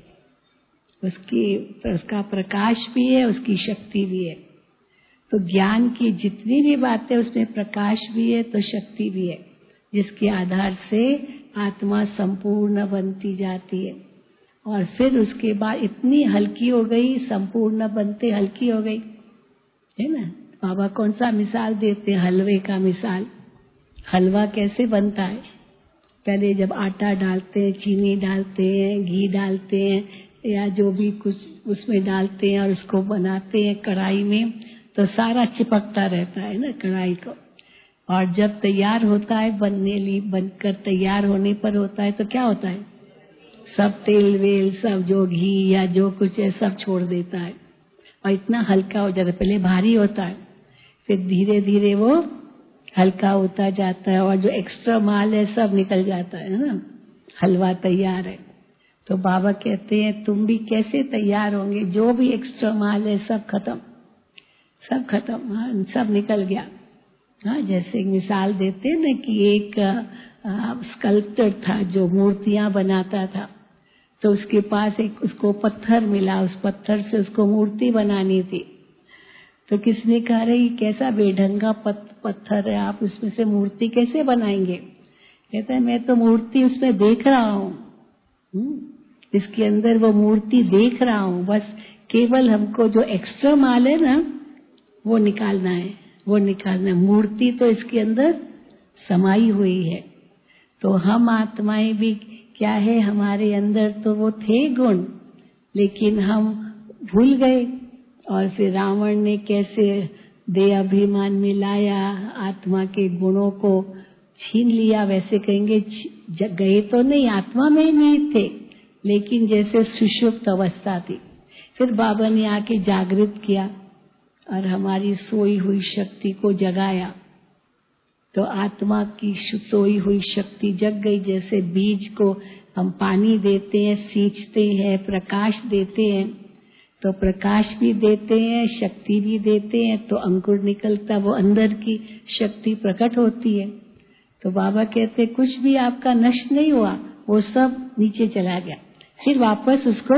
उसका प्रकाश भी है, उसकी शक्ति भी है। तो ज्ञान की जितनी भी बातें उसमें प्रकाश भी है तो शक्ति भी है, जिसके आधार से आत्मा संपूर्ण बनती जाती है। और फिर उसके बाद इतनी हल्की हो गई, संपूर्ण बनते हल्की हो गई, है ना। बाबा कौन सा मिसाल देते हैं? हलवे का मिसाल। हलवा कैसे बनता है? पहले जब आटा डालते हैं, चीनी डालते हैं, घी डालते हैं या जो भी कुछ उसमें डालते हैं और उसको बनाते हैं कढ़ाई में, तो सारा चिपकता रहता है ना कढ़ाई को। और जब तैयार होता है बनकर तैयार होने पर होता है तो क्या होता है? सब तेल वेल सब जो घी या जो कुछ है सब छोड़ देता है और इतना हल्का हो जाता है। पहले भारी होता है, फिर धीरे धीरे वो हल्का होता जाता है और जो एक्स्ट्रा माल है सब निकल जाता है ना। हलवा तैयार है। तो बाबा कहते हैं तुम भी कैसे तैयार होंगे? जो भी एक्स्ट्रा माल है सब खत्म, सब खत्म। हाँ, सब निकल गया। हाँ, जैसे एक मिसाल देते हैं ना कि एक स्कल्पचर था जो मूर्तियां बनाता था, तो उसके पास एक उसको पत्थर मिला, उस पत्थर से उसको मूर्ति बनानी थी। तो किसने कहा रे कैसा बेढंगा पत्थर है, आप उसमें से मूर्ति कैसे बनाएंगे? कहता है मैं तो मूर्ति उसमें देख रहा हूँ, इसके अंदर वो मूर्ति देख रहा हूँ, बस केवल हमको जो एक्स्ट्रा माल है ना वो निकालना है, वो निकालना है। मूर्ति तो इसके अंदर समाई हुई है। तो हम आत्माएं भी क्या है, हमारे अंदर तो वो थे गुण, लेकिन हम भूल गए। और फिर रावण ने कैसे देह अभिमान में लाया, आत्मा के गुणों को छीन लिया। वैसे कहेंगे गए तो नहीं, आत्मा में नहीं थे, लेकिन जैसे सुषुप्त अवस्था थी। फिर बाबा ने आके जागृत किया और हमारी सोई हुई शक्ति को जगाया। तो आत्मा की सोई हुई शक्ति जग गई। जैसे बीज को हम पानी देते हैं, सींचते हैं, प्रकाश देते हैं, तो प्रकाश भी देते हैं, शक्ति भी देते हैं, तो अंकुर निकलता, वो अंदर की शक्ति प्रकट होती है। तो बाबा कहते कुछ भी आपका नष्ट नहीं हुआ, वो सब नीचे चला गया, फिर वापस उसको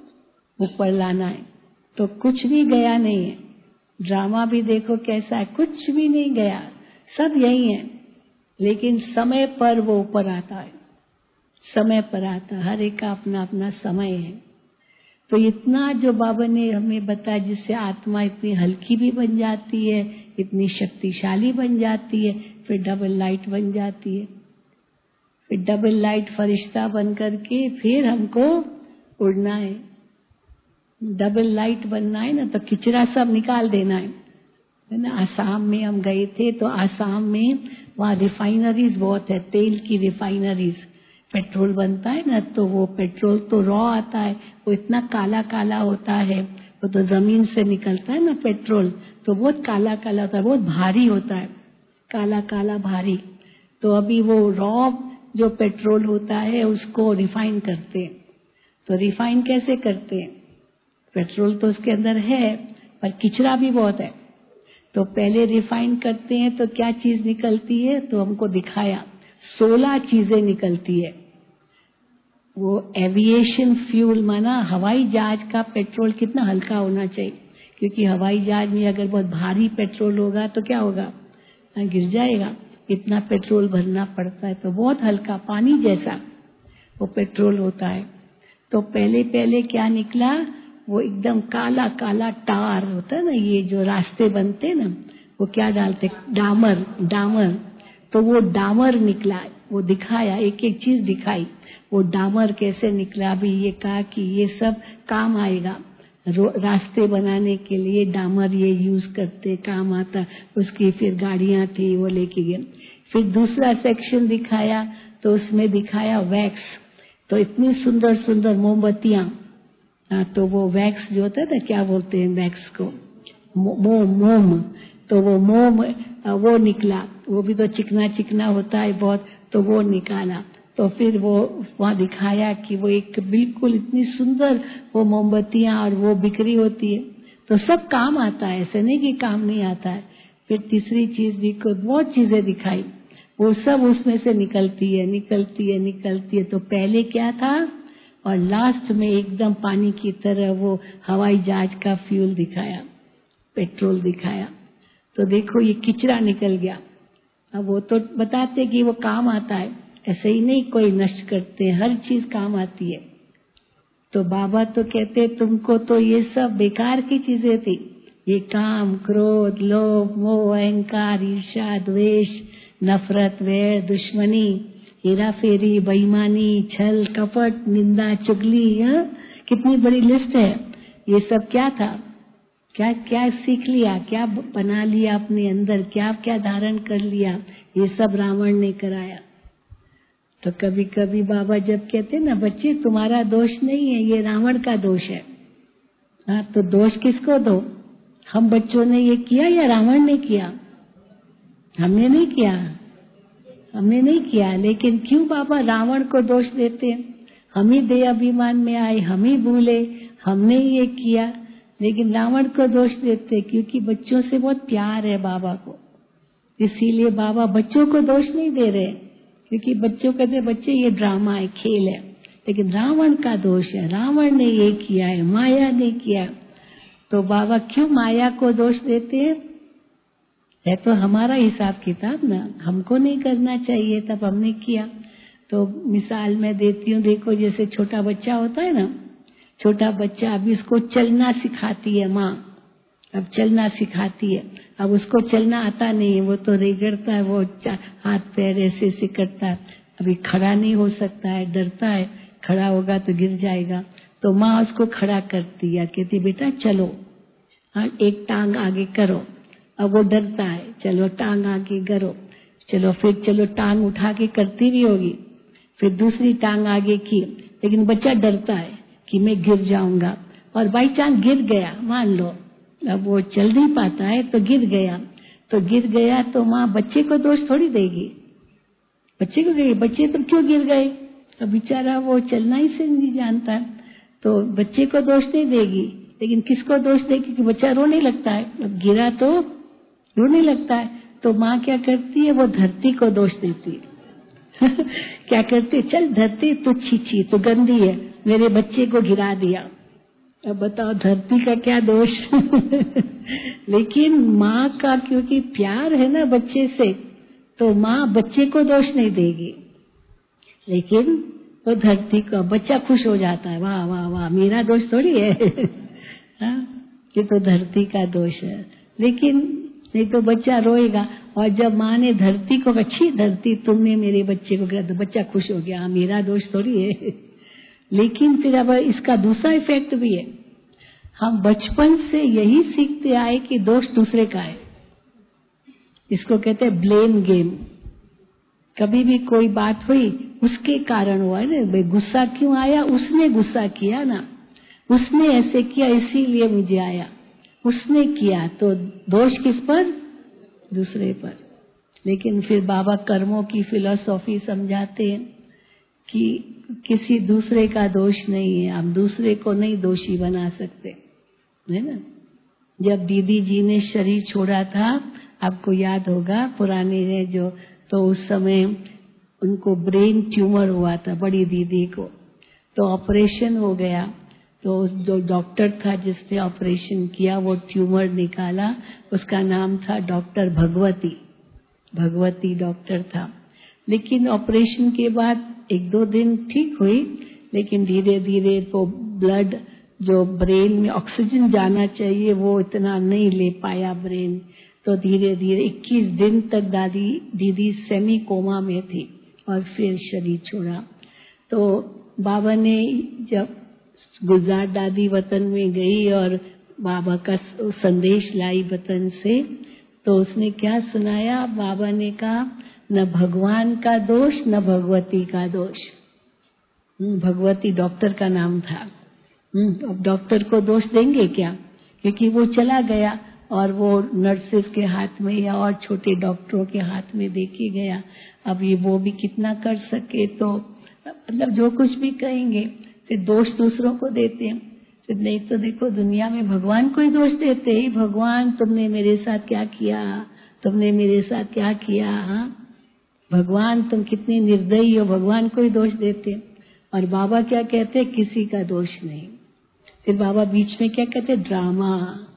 ऊपर लाना है। तो कुछ भी गया नहीं है। ड्रामा भी देखो कैसा है, कुछ भी नहीं गया, सब यही है, लेकिन समय पर वो ऊपर आता है, समय पर आता है। हर एक का अपना अपना समय है। तो इतना जो बाबा ने हमें बताया, जिससे आत्मा इतनी हल्की भी बन जाती है, इतनी शक्तिशाली बन जाती है, फिर डबल लाइट बन जाती है। फिर डबल लाइट फरिश्ता बन करके फिर हमको उड़ना है। डबल लाइट बनना है ना, तो किचरा सब निकाल देना है ना। आसाम में हम गए थे, तो आसाम में वहाँ रिफाइनरीज बहुत है, तेल की रिफाइनरीज। पेट्रोल बनता है ना, तो वो पेट्रोल तो रॉ आता है, वो इतना काला काला होता है, वो तो जमीन से निकलता है ना पेट्रोल, तो बहुत काला काला होता है, बहुत भारी होता है, काला काला भारी। तो अभी वो रॉ जो पेट्रोल होता है उसको रिफाइन करते हैं। तो रिफाइन कैसे करते हैं? पेट्रोल तो उसके अंदर है, पर किचरा भी बहुत है। तो पहले रिफाइन करते हैं तो क्या चीज निकलती है? तो हमको दिखाया 16 चीजें निकलती है। वो एविएशन फ्यूल, माना हवाई जहाज का पेट्रोल कितना हल्का होना चाहिए, क्योंकि हवाई जहाज में अगर बहुत भारी पेट्रोल होगा तो क्या होगा, गिर जाएगा। इतना पेट्रोल भरना पड़ता है, तो बहुत हल्का पानी जैसा वो पेट्रोल होता है। तो पहले पहले क्या निकला, वो एकदम काला काला टार होता है ना, ये जो रास्ते बनते ना, वो क्या डालते, डामर, डामर। तो वो डामर निकला, वो दिखाया, एक एक चीज दिखाई, वो डामर कैसे निकला। अभी ये कहा कि ये सब काम आएगा, रास्ते बनाने के लिए डामर ये यूज करते, काम आता। उसकी फिर गाड़ियां थी, वो लेके गए। फिर दूसरा सेक्शन दिखाया, तो उसमें दिखाया वैक्स। तो इतनी सुंदर सुंदर मोमबत्तियां, तो वो वैक्स जो होता है ना, क्या बोलते हैं वैक्स को, मोम। तो वो मोम वो निकला, वो भी तो चिकना चिकना होता है बहुत, तो वो निकाला। तो फिर वो वहाँ दिखाया कि वो एक बिल्कुल इतनी सुंदर वो मोमबत्तियां और वो बिक्री होती है। तो सब काम आता है, ऐसे नहीं कि काम नहीं आता है। फिर तीसरी चीज भी को बहुत चीजें दिखाई, वो सब उसमें से निकलती है, निकलती है, निकलती है। तो पहले क्या था, और लास्ट में एकदम पानी की तरह वो हवाई जहाज का फ्यूल दिखाया, पेट्रोल दिखाया। तो देखो ये किचरा निकल गया। अब वो तो बताते कि वो काम आता है, ऐसे ही नहीं कोई नष्ट करते, हर चीज काम आती है। तो बाबा तो कहते तुमको तो ये सब बेकार की चीजें थी, ये काम, क्रोध, लोभ, मोह, अहंकार, ईर्ष्या, द्वेष, नफरत, वैर, दुश्मनी, हेरा फेरी, बेईमानी, छल, कपट, निंदा, चुगली, कितनी बड़ी लिस्ट है। ये सब क्या था? क्या क्या सीख लिया, क्या बना लिया अपने अंदर, क्या क्या धारण कर लिया, ये सब रावण ने कराया। तो कभी कभी बाबा जब कहते ना, बच्चे तुम्हारा दोष नहीं है, ये रावण का दोष है। हाँ, तो दोष किसको दो? हम बच्चों ने ये किया या रावण ने किया? हमने नहीं किया, हमने नहीं किया। लेकिन क्यों बाबा रावण को दोष देते हैं? हम ही देह अभिमान में आए, हम ही भूले, हमने ये किया। लेकिन रावण को दोष देते क्योंकि बच्चों से बहुत प्यार है बाबा को, इसीलिए बाबा बच्चों को दोष नहीं दे रहे, क्योंकि बच्चों कहते बच्चे ये ड्रामा है, खेल है। लेकिन रावण का दोष है, रावण ने ये किया है, माया ने किया। तो बाबा क्यों माया को दोष देते हैं? है तो हमारा हिसाब किताब ना, हमको नहीं करना चाहिए, तब हमने किया। तो मिसाल मैं देती हूँ, देखो जैसे छोटा बच्चा होता है ना, छोटा बच्चा अभी उसको चलना सिखाती है माँ, अब चलना सिखाती है। अब उसको चलना आता नहीं है, वो तो रेगड़ता है, वो हाथ पैर ऐसे ऐसे करता है, अभी खड़ा नहीं हो सकता है, डरता है, खड़ा होगा तो गिर जाएगा। तो माँ उसको खड़ा करती है, कहती बेटा चलो, हाँ एक टांग आगे करो। अब वो डरता है, चलो टांग आगे करो, चलो फिर चलो टांग उठा के करती भी होगी, फिर दूसरी टांग आगे की। लेकिन बच्चा डरता है कि मैं गिर जाऊंगा, और बाई चांस गिर गया, मान लो अब वो चल नहीं पाता है तो गिर गया, तो माँ बच्चे को दोष थोड़ी देगी, बच्चे को कहेगी बच्चे तुम क्यों गिर गए, तो बेचारा वो चलना ही से नहीं जानता, तो बच्चे को दोष नहीं देगी। लेकिन किसको दोष देगी? कि बच्चा रोने लगता है, अब गिरा तो रोने लगता है, तो माँ क्या करती है? वो धरती को दोष देती है। क्या करती है? चल धरती तू छी तू गंदी है, मेरे बच्चे को गिरा दिया। अब बताओ धरती का क्या दोष? लेकिन माँ का क्योंकि प्यार है ना बच्चे से, तो माँ बच्चे को दोष नहीं देगी, लेकिन वो धरती का, बच्चा खुश हो जाता है, वाह वाह वाह मेरा दोष थोड़ी है। हाँ, ये तो धरती का दोष है। लेकिन नहीं तो बच्चा रोएगा, और जब माँ ने धरती को, अच्छी धरती तुमने मेरे बच्चे को गिरा, तो बच्चा खुश हो गया, मेरा दोष थोड़ी है। लेकिन फिर अब इसका दूसरा इफेक्ट भी है, हम बचपन से यही सीखते आए कि दोष दूसरे का है, इसको कहते हैं ब्लेम गेम। कभी भी कोई बात हुई उसके कारण हुआ है ना, गुस्सा क्यों आया? उसने गुस्सा किया ना, उसने ऐसे किया इसीलिए मुझे आया, उसने किया, तो दोष किस पर? दूसरे पर। लेकिन फिर बाबा कर्मों की फिलॉसफी समझाते हैं कि किसी दूसरे का दोष नहीं है, आप दूसरे को नहीं दोषी बना सकते, है ना। जब दीदी जी ने शरीर छोड़ा था, आपको याद होगा पुराने ने जो, तो उस समय उनको ब्रेन ट्यूमर हुआ था बड़ी दीदी को, तो ऑपरेशन हो गया। तो जो डॉक्टर था जिसने ऑपरेशन किया वो ट्यूमर निकाला, उसका नाम था डॉक्टर भगवती डॉक्टर था। लेकिन ऑपरेशन के बाद 1-2 दिन ठीक हुई, लेकिन धीरे धीरे तो ब्लड जो ब्रेन में ऑक्सीजन जाना चाहिए वो इतना नहीं ले पाया ब्रेन, तो धीरे धीरे 21 दिन तक दीदी सेमी कोमा में थी और फिर शरीर छोड़ा। तो बाबा ने जब गुजरात दादी वतन में गई और बाबा का संदेश लाई वतन से, तो उसने क्या सुनाया? बाबा ने कहा न भगवान का दोष न भगवती का दोष। भगवती डॉक्टर का नाम था। अब डॉक्टर को दोष देंगे क्या? क्योंकि वो चला गया और वो नर्सेस के हाथ में या और छोटे डॉक्टरों के हाथ में देके गया। अब ये वो भी कितना कर सके, तो मतलब जो कुछ भी कहेंगे फिर दोष दूसरों को देते हैं। फिर नहीं तो देखो दुनिया में भगवान को ही दोष देते हैं, भगवान तुमने मेरे साथ क्या किया, तुमने मेरे साथ क्या किया, भगवान तुम कितनी निर्दयी हो, भगवान को ही दोष देते हैं। और बाबा क्या कहते हैं? किसी का दोष नहीं। फिर बाबा बीच में क्या कहते हैं? ड्रामा।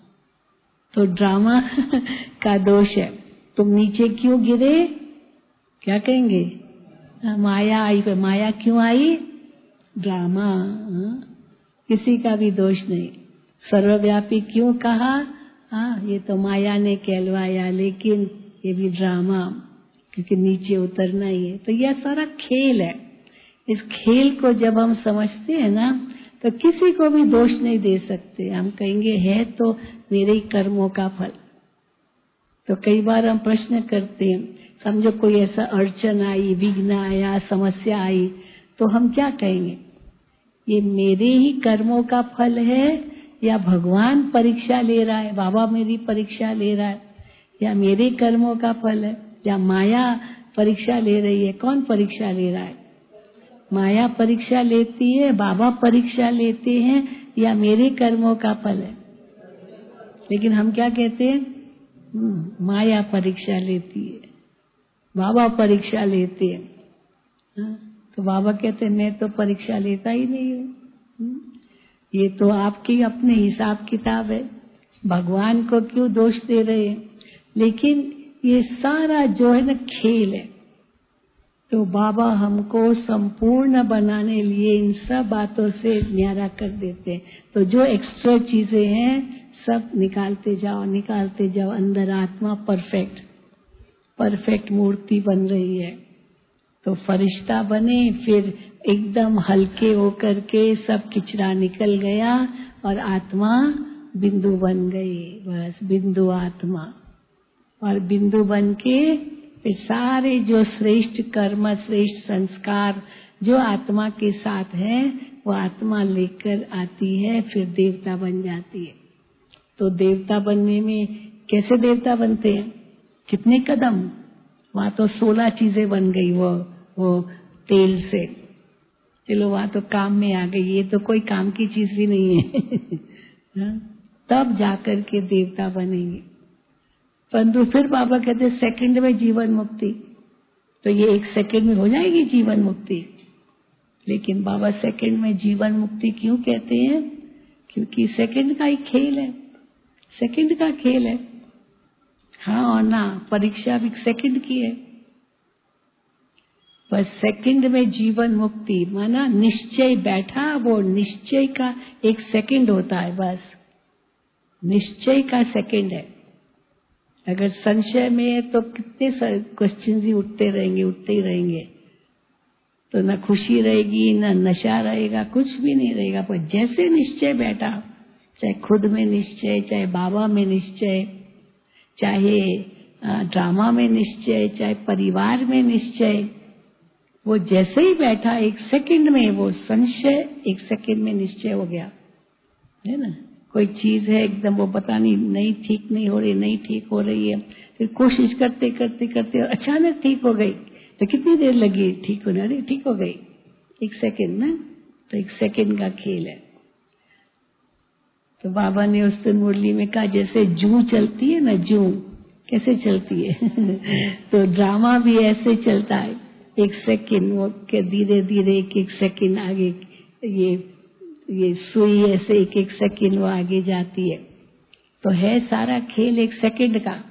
तो ड्रामा का दोष है, तुम नीचे क्यों गिरे? क्या कहेंगे? माया आई। पे माया क्यों आई? ड्रामा। किसी का भी दोष नहीं। सर्वव्यापी क्यों कहा? ये तो माया ने कहलवाया, लेकिन ये भी ड्रामा। क्योंकि नीचे उतरना ही है। तो यह सारा खेल है। इस खेल को जब हम समझते हैं ना, तो किसी को भी दोष नहीं दे सकते। हम कहेंगे है तो मेरे ही कर्मों का फल। तो कई बार हम प्रश्न करते हैं, समझो कोई ऐसा अड़चन आई, विघ्न आया, समस्या आई, तो हम क्या कहेंगे? ये मेरे ही कर्मों का फल है या भगवान परीक्षा ले रहा है, बाबा मेरी परीक्षा ले रहा है, या मेरे कर्मों का फल है, या माया परीक्षा ले रही है? कौन परीक्षा ले रहा है? माया परीक्षा लेती है, बाबा परीक्षा लेते हैं, या मेरे कर्मों का फल है? लेकिन हम क्या कहते हैं? माया परीक्षा लेती है, बाबा परीक्षा लेते हैं। तो बाबा कहते हैं मैं तो परीक्षा लेता ही नहीं हूँ। ये तो आपकी अपने हिसाब किताब है, भगवान को क्यों दोष दे रहे हैं? लेकिन ये सारा जो है ना खेल है। तो बाबा हमको संपूर्ण बनाने लिए इन सब बातों से न्यारा कर देते हैं। तो जो एक्स्ट्रा चीजें हैं सब निकालते जाओ। अंदर आत्मा परफेक्ट मूर्ति बन रही है। तो फरिश्ता बने, फिर एकदम हल्के होकर के सब किचरा निकल गया और आत्मा बिंदु बन गई। बस बिंदु आत्मा, और बिंदु बन के फिर सारे जो श्रेष्ठ कर्म, श्रेष्ठ संस्कार जो आत्मा के साथ है, वो आत्मा लेकर आती है, फिर देवता बन जाती है। तो देवता बनने में कैसे देवता बनते हैं? कितने कदम? वहां तो 16 चीजें बन गई वो तेल से। चलो वहां तो काम में आ गई, ये तो कोई काम की चीज भी नहीं है। तब जाकर के देवता बनेंगे। परंतु फिर बाबा कहते सेकंड में जीवन मुक्ति। तो ये 1 सेकंड में हो जाएगी जीवन मुक्ति। लेकिन बाबा सेकंड में जीवन मुक्ति क्यों कहते हैं? क्योंकि सेकंड का ही खेल है, सेकंड का खेल है। हाँ और ना, परीक्षा भी सेकंड की है। बस सेकंड में जीवन मुक्ति माना निश्चय बैठा, वो निश्चय का 1 सेकंड होता है। बस निश्चय का सेकंड है। अगर संशय में है तो कितने क्वेश्चन ही उठते ही रहेंगे। तो न खुशी रहेगी, न नशा रहेगा, कुछ भी नहीं रहेगा। पर जैसे निश्चय बैठा, चाहे खुद में निश्चय, चाहे बाबा में निश्चय, चाहे ड्रामा में निश्चय, चाहे परिवार में निश्चय, वो जैसे ही बैठा 1 सेकंड में वो संशय 1 सेकंड में निश्चय हो गया, है ना। कोई चीज है एकदम वो पता नहीं ठीक नहीं हो रही है, फिर कोशिश करते और अचानक ठीक हो गई। तो कितनी देर लगी ठीक होने? अरे ठीक हो गई, 1 सेकंड ना। तो 1 सेकंड का खेल है। तो बाबा ने उस दिन मुरली में कहा जैसे जू चलती है ना, जू कैसे चलती है तो ड्रामा भी ऐसे चलता है। 1 सेकंड वो के धीरे 1 सेकंड आगे, ये सुई ऐसे 1 सेकंड वो आगे जाती है। तो है सारा खेल 1 सेकंड का।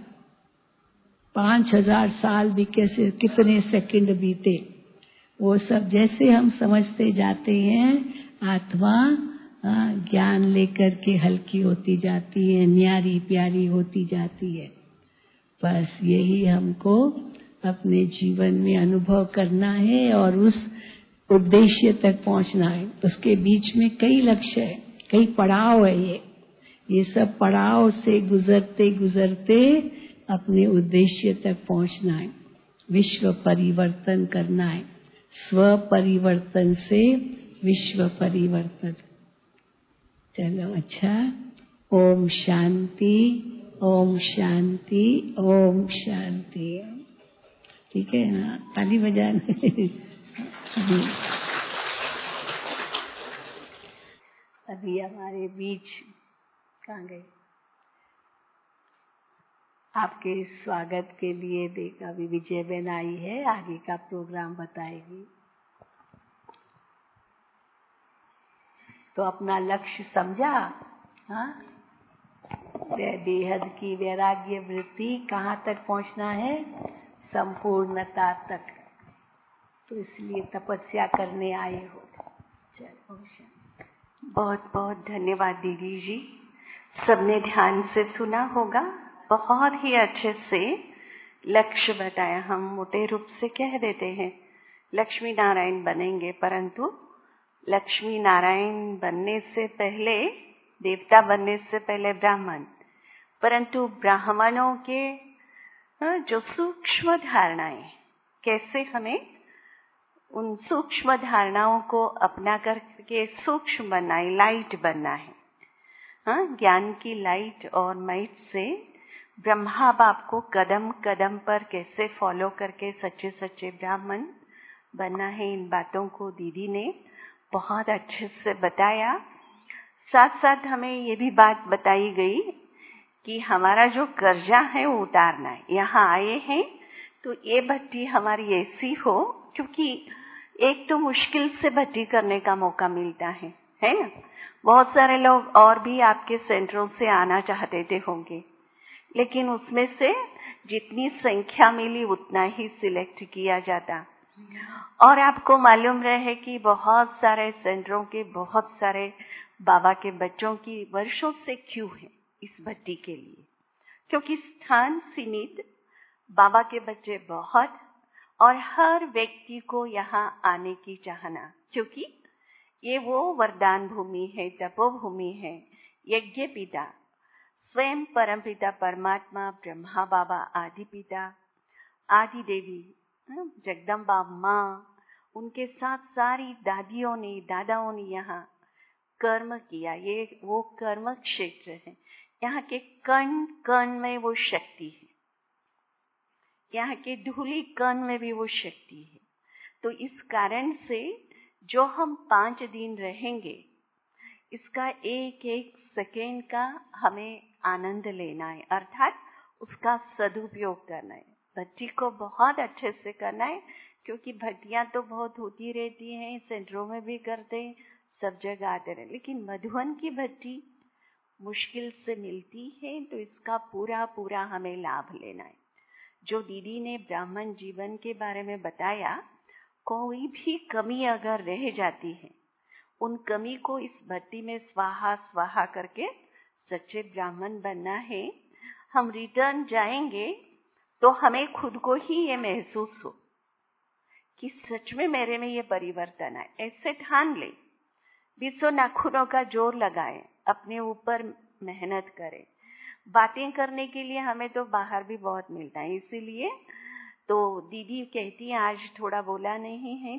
5000 साल भी कैसे, कितने सेकंड बीते, वो सब जैसे हम समझते जाते हैं, आत्मा ज्ञान लेकर के हल्की होती जाती है, न्यारी प्यारी होती जाती है। बस यही हमको अपने जीवन में अनुभव करना है और उस उद्देश्य तक पहुंचना है। उसके बीच में कई लक्ष्य है, कई पड़ाव है। ये सब पड़ाव से गुजरते गुजरते अपने उद्देश्य तक पहुंचना है। विश्व परिवर्तन करना है, स्व परिवर्तन से विश्व परिवर्तन। चलो अच्छा, ओम शांति, ओम शांति, ओम शांति। ठीक है ना, ताली बजाने। अभी हमारे बीच कहाँ गए? आपके स्वागत के लिए देखा अभी विजय बहन आई है, आगे का प्रोग्राम बताएगी। तो अपना लक्ष्य समझा? हाँ, बेहद की वैराग्य वृत्ति कहाँ तक पहुँचना है? संपूर्णता तक। तो इसलिए तपस्या करने आए हो। चलो, बहुत बहुत धन्यवाद दीदी जी। सबने ध्यान से सुना होगा, बहुत ही अच्छे से लक्ष्य बताया। हम मोटे रूप से कह देते हैं लक्ष्मी नारायण बनेंगे, परंतु लक्ष्मी नारायण बनने से पहले, देवता बनने से पहले ब्राह्मण, परंतु ब्राह्मणों के जो सूक्ष्म धारणाएं, कैसे हमें उन सूक्ष्म धारणाओं को अपना करके सूक्ष्म बनना है, लाइट बनना है। ज्ञान की लाइट और माइट से ब्रह्मा बाप को कदम कदम पर कैसे फॉलो करके सच्चे सच्चे ब्राह्मण बनना है, इन बातों को दीदी ने बहुत अच्छे से बताया। साथ साथ हमें ये भी बात बताई गई कि हमारा जो कर्जा है वो उतारना है। यहाँ आए हैं तो ये भट्टी हमारी ऐसी हो, क्योंकि एक तो मुश्किल से भट्टी करने का मौका मिलता है ना। बहुत सारे लोग और भी आपके सेंटरों से आना चाहते थे होंगे, लेकिन उसमें से जितनी संख्या मिली उतना ही सिलेक्ट किया जाता। और आपको मालूम रहे कि बहुत सारे सेंटरों के बहुत सारे बाबा के बच्चों की वर्षों से क्यू है इस भट्टी के लिए, क्योंकि स्थान सीमित, बाबा के बच्चे बहुत, और हर व्यक्ति को यहाँ आने की चाहना, क्योंकि ये वो वरदान भूमि है, तपोभूमि है। यज्ञ पिता स्वयं परम पिता परमात्मा ब्रह्मा बाबा, आदि पिता आदि देवी जगदम्बा माँ, उनके साथ सारी दादियों ने दादाओं ने यहाँ कर्म किया। ये वो कर्म क्षेत्र है। यहाँ के कण कण में वो शक्ति है, यहाँ के धूली कण में भी वो शक्ति है। तो इस कारण से जो हम 5 दिन रहेंगे, इसका एक एक सेकेंड का हमें आनंद लेना है, अर्थात उसका सदुपयोग करना है। भट्टी को बहुत अच्छे से करना है, क्योंकि भट्टियां तो बहुत होती रहती हैं, सेंटरों में भी करते हैं, सब जगह आते रहे, लेकिन मधुवन की भट्टी मुश्किल से मिलती है, तो इसका पूरा पूरा हमें लाभ लेना है। जो दीदी ने ब्राह्मण जीवन के बारे में बताया, कोई भी कमी अगर रह जाती है, उन कमी को इस भट्टी में स्वाहा स्वाहा करके सच्चे ब्राह्मण बनना है। हम रिटर्न जाएंगे तो हमें खुद को ही ये महसूस हो कि सच में मेरे में ये परिवर्तन है। ऐसे ठान ले, 20 नाखूनों का जोर लगाए, अपने ऊपर मेहनत करें। बातें करने के लिए हमें तो बाहर भी बहुत मिलता है, इसीलिए तो दीदी कहती है आज थोड़ा बोला नहीं है,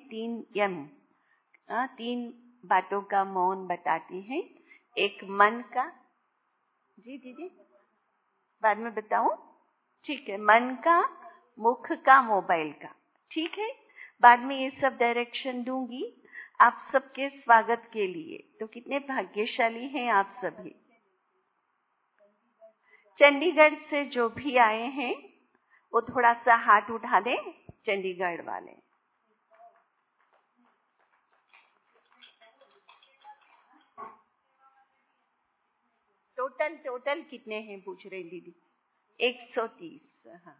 3 बातों का मौन बताती है। एक मन का, जी दीदी बाद में बताऊं, ठीक है, मन का, मुख का, मोबाइल का, ठीक है, बाद में ये सब डायरेक्शन दूंगी आप सबके स्वागत के लिए। तो कितने भाग्यशाली हैं आप सभी। चंडीगढ़ से जो भी आए हैं वो थोड़ा सा हाथ उठा दें, चंडीगढ़ वाले। टोटल कितने हैं पूछ रहे दीदी? 130। हाँ,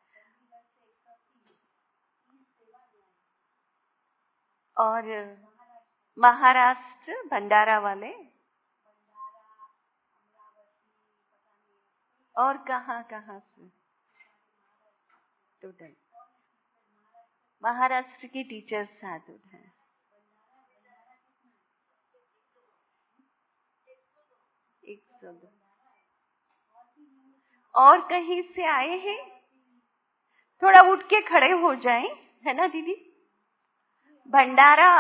और महाराष्ट्र भंडारा वाले, और कहाँ से टोटल? महाराष्ट्र की टीचर्स साथ उठाए। और कहीं से आए हैं? थोड़ा उठ के खड़े हो जाएं, है ना दीदी? भंडारा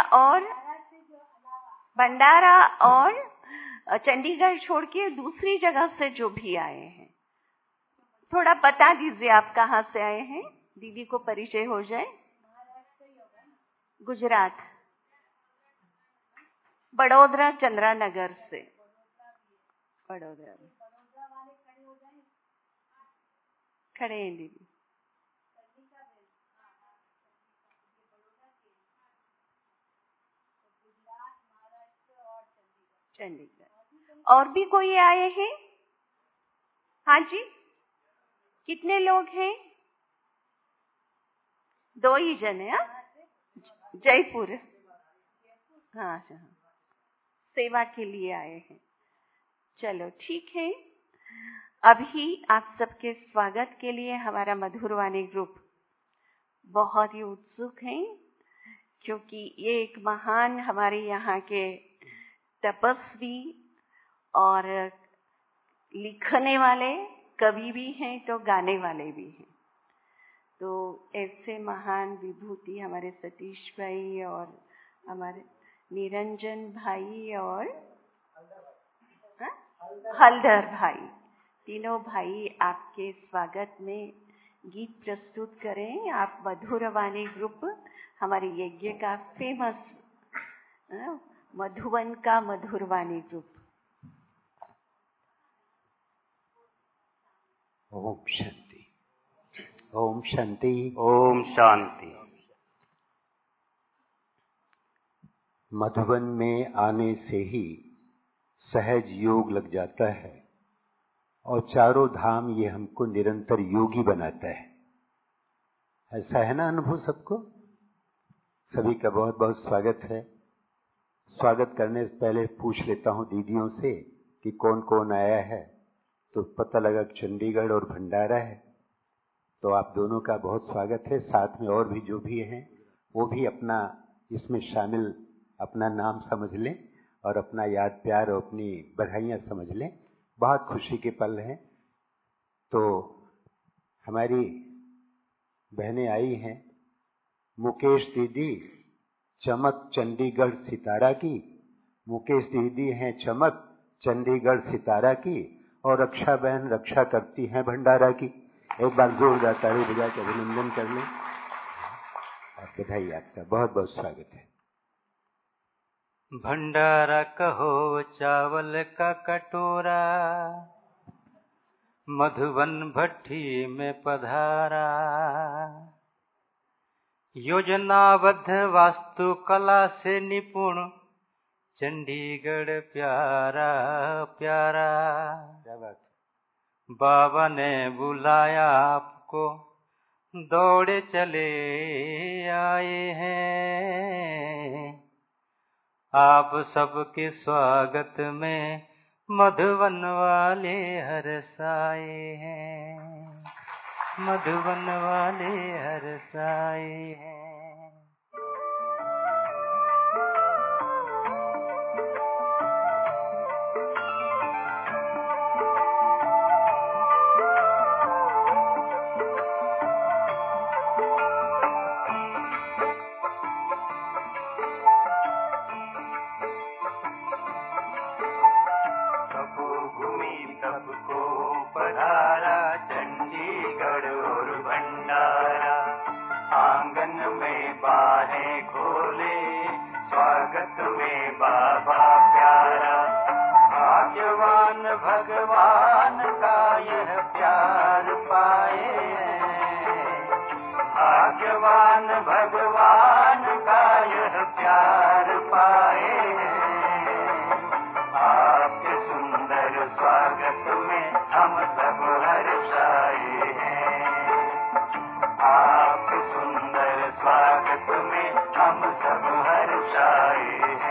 और चंडीगढ़ छोड़ के दूसरी जगह से जो भी आए हैं, थोड़ा बता दीजिए आप कहाँ से आए हैं, दीदी को परिचय हो जाए। गुजरात, बड़ौदा चंद्रा नगर से। बड़ौदा खड़े हैं दीदी। चंडीगढ़। और भी कोई आए हैं? हाँ जी, कितने लोग हैं? 2 ही जन है। जयपुर, हाँ, सेवा के लिए आए हैं। चलो ठीक है। अभी आप सबके स्वागत के लिए हमारा मधुरवाणी ग्रुप बहुत ही उत्सुक है, क्योंकि ये एक महान हमारे यहाँ के तपस्वी और लिखने वाले कवि भी हैं तो गाने वाले भी हैं। तो ऐसे महान विभूति हमारे सतीश भाई और हमारे निरंजन भाई और हलधर भाई, तीनों भाई आपके स्वागत में गीत प्रस्तुत करें। आप मधुरवाणी ग्रुप हमारे यज्ञ का फेमस मधुबन का मधुरवाणी ग्रुप। ओम शांति, ओम शांति, ओम शांति। मधुबन में आने से ही सहज योग लग जाता है और चारों धाम ये हमको निरंतर योगी बनाता है। ऐसा है ना अनुभव सबको? सभी का बहुत बहुत स्वागत है। स्वागत करने से पहले पूछ लेता हूँ दीदियों से कि कौन कौन आया है, तो पता लगा कि चंडीगढ़ और भंडारा है। तो आप दोनों का बहुत स्वागत है। साथ में और भी जो भी हैं वो भी अपना इसमें शामिल, अपना नाम समझ लें और अपना याद प्यार और अपनी बधाइयाँ समझ लें। बहुत खुशी के पल हैं। तो हमारी बहनें आई हैं, मुकेश दीदी चमक चंडीगढ़ सितारा की, मुकेश दीदी हैं चमक चंडीगढ़ सितारा की, और रक्षा बहन रक्षा करती हैं भंडारा की। एक बार जोरदार ताली बजा के अभिनंदन कर लें और बधाई। आपका बहुत बहुत स्वागत है। भंडारा कहो चावल का कटोरा, मधुबन भट्टी में पधारा। योजनाबद्ध वास्तुकला से निपुण चंडीगढ़ प्यारा प्यारा। बाबा ने बुलाया आपको, दौड़े चले आए हैं। आप सबके स्वागत में मधुबन वाले हर्षाए हैं, मधुबन वाले हर्षाए हैं। भगवान का यह प्यार पाए, भाग्यवान भगवान का यह प्यार पाए। आपके सुंदर स्वागत में हम सब हर्षाए हैं, आपके सुंदर स्वागत में हम सब हर्षाए हैं।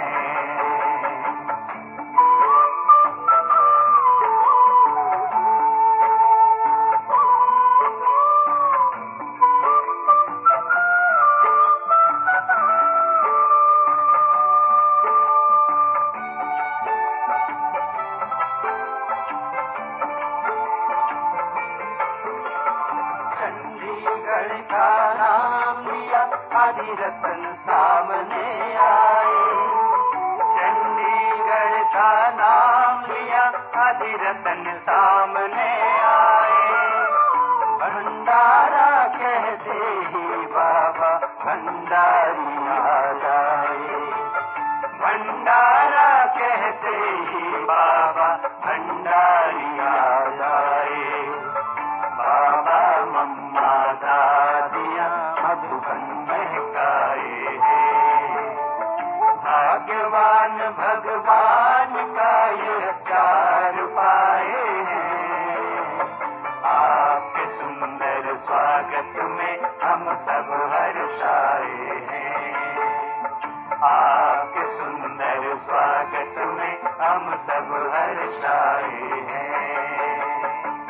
रतन सामने आए, चंडीगढ़ का नाम लिया, आदि रतन सामने आए। भंडारा कहते ही बाबा भंडारी आ जाए, भंडारा कहते ही बाबा भंडारी आ जाए। बाबा मम्मा दादियाँ मधुबन महकाए हैं, भाग्यवान भगवान का यह प्यार पाए हैं। आपके सुंदर स्वागत में हम सब हर्षाए हैं, आपके सुंदर स्वागत में हम सब हर्षाए हैं।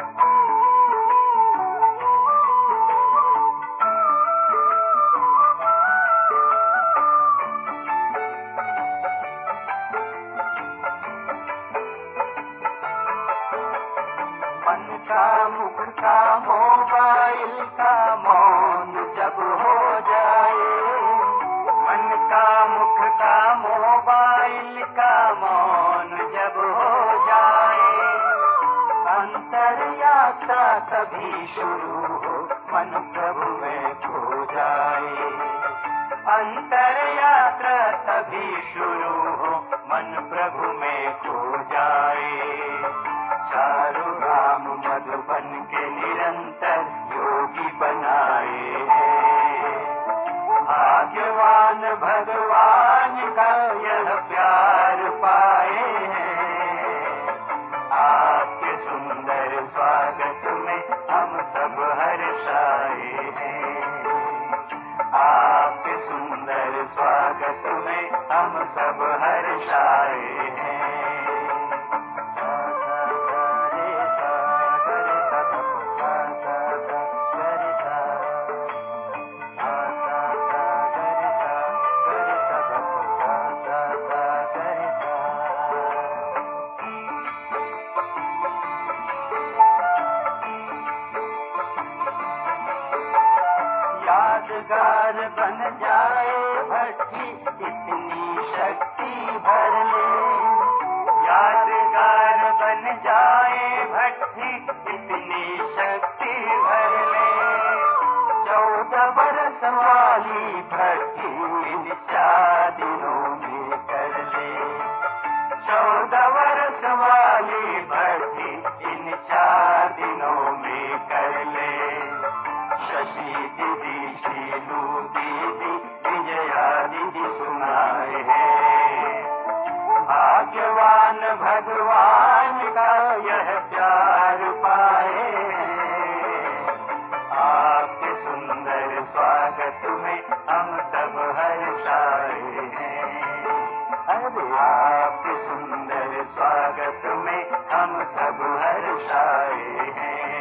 का मुख का मोबाइल का मौन जब हो जाए, मन का मुख का मोबाइल का मौन जब हो जाए, अंतर यात्रा तभी शुरू हो, मन प्रभु में खो जाए, अंतर यात्रा तभी शुरू हो, मन प्रभु में खो जाए। चारों धाम मधुबन के निरंतर योगी बनाए हैं, भाग्यवान भगवान का यह प्यार पाए हैं। आपके सुंदर स्वागत में हम सब हर्षाए हैं, आपके सुंदर स्वागत में हम सब हर्षाए हैं। यादगार बन जाए भट्टी इतनी शक्ति भर ले, यादगार बन जाए भट्टी इतनी शक्ति भर ले, 14 बरस वाली भट्टी इन 4 दिनों में कर ले, 14 बरस वाली भट्टी इन 4 दिनों में कर ले। शशि दीदी, शीलू दीदी, विजया दीदी सुनाए हैं, भाग्यवान भगवान का यह प्यार पाए हैं। आपके सुंदर स्वागत में हम सब हर्षाए हैं, अरे आपके सुंदर स्वागत में हम सब हर्षाए हैं,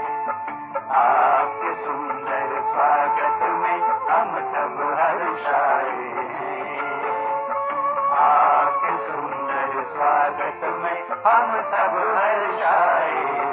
आपके सुंदर स्वागत में हम सब हर्षाए हैं, आपके सुंदर स्वागत में हम सब हर्षाए हैं।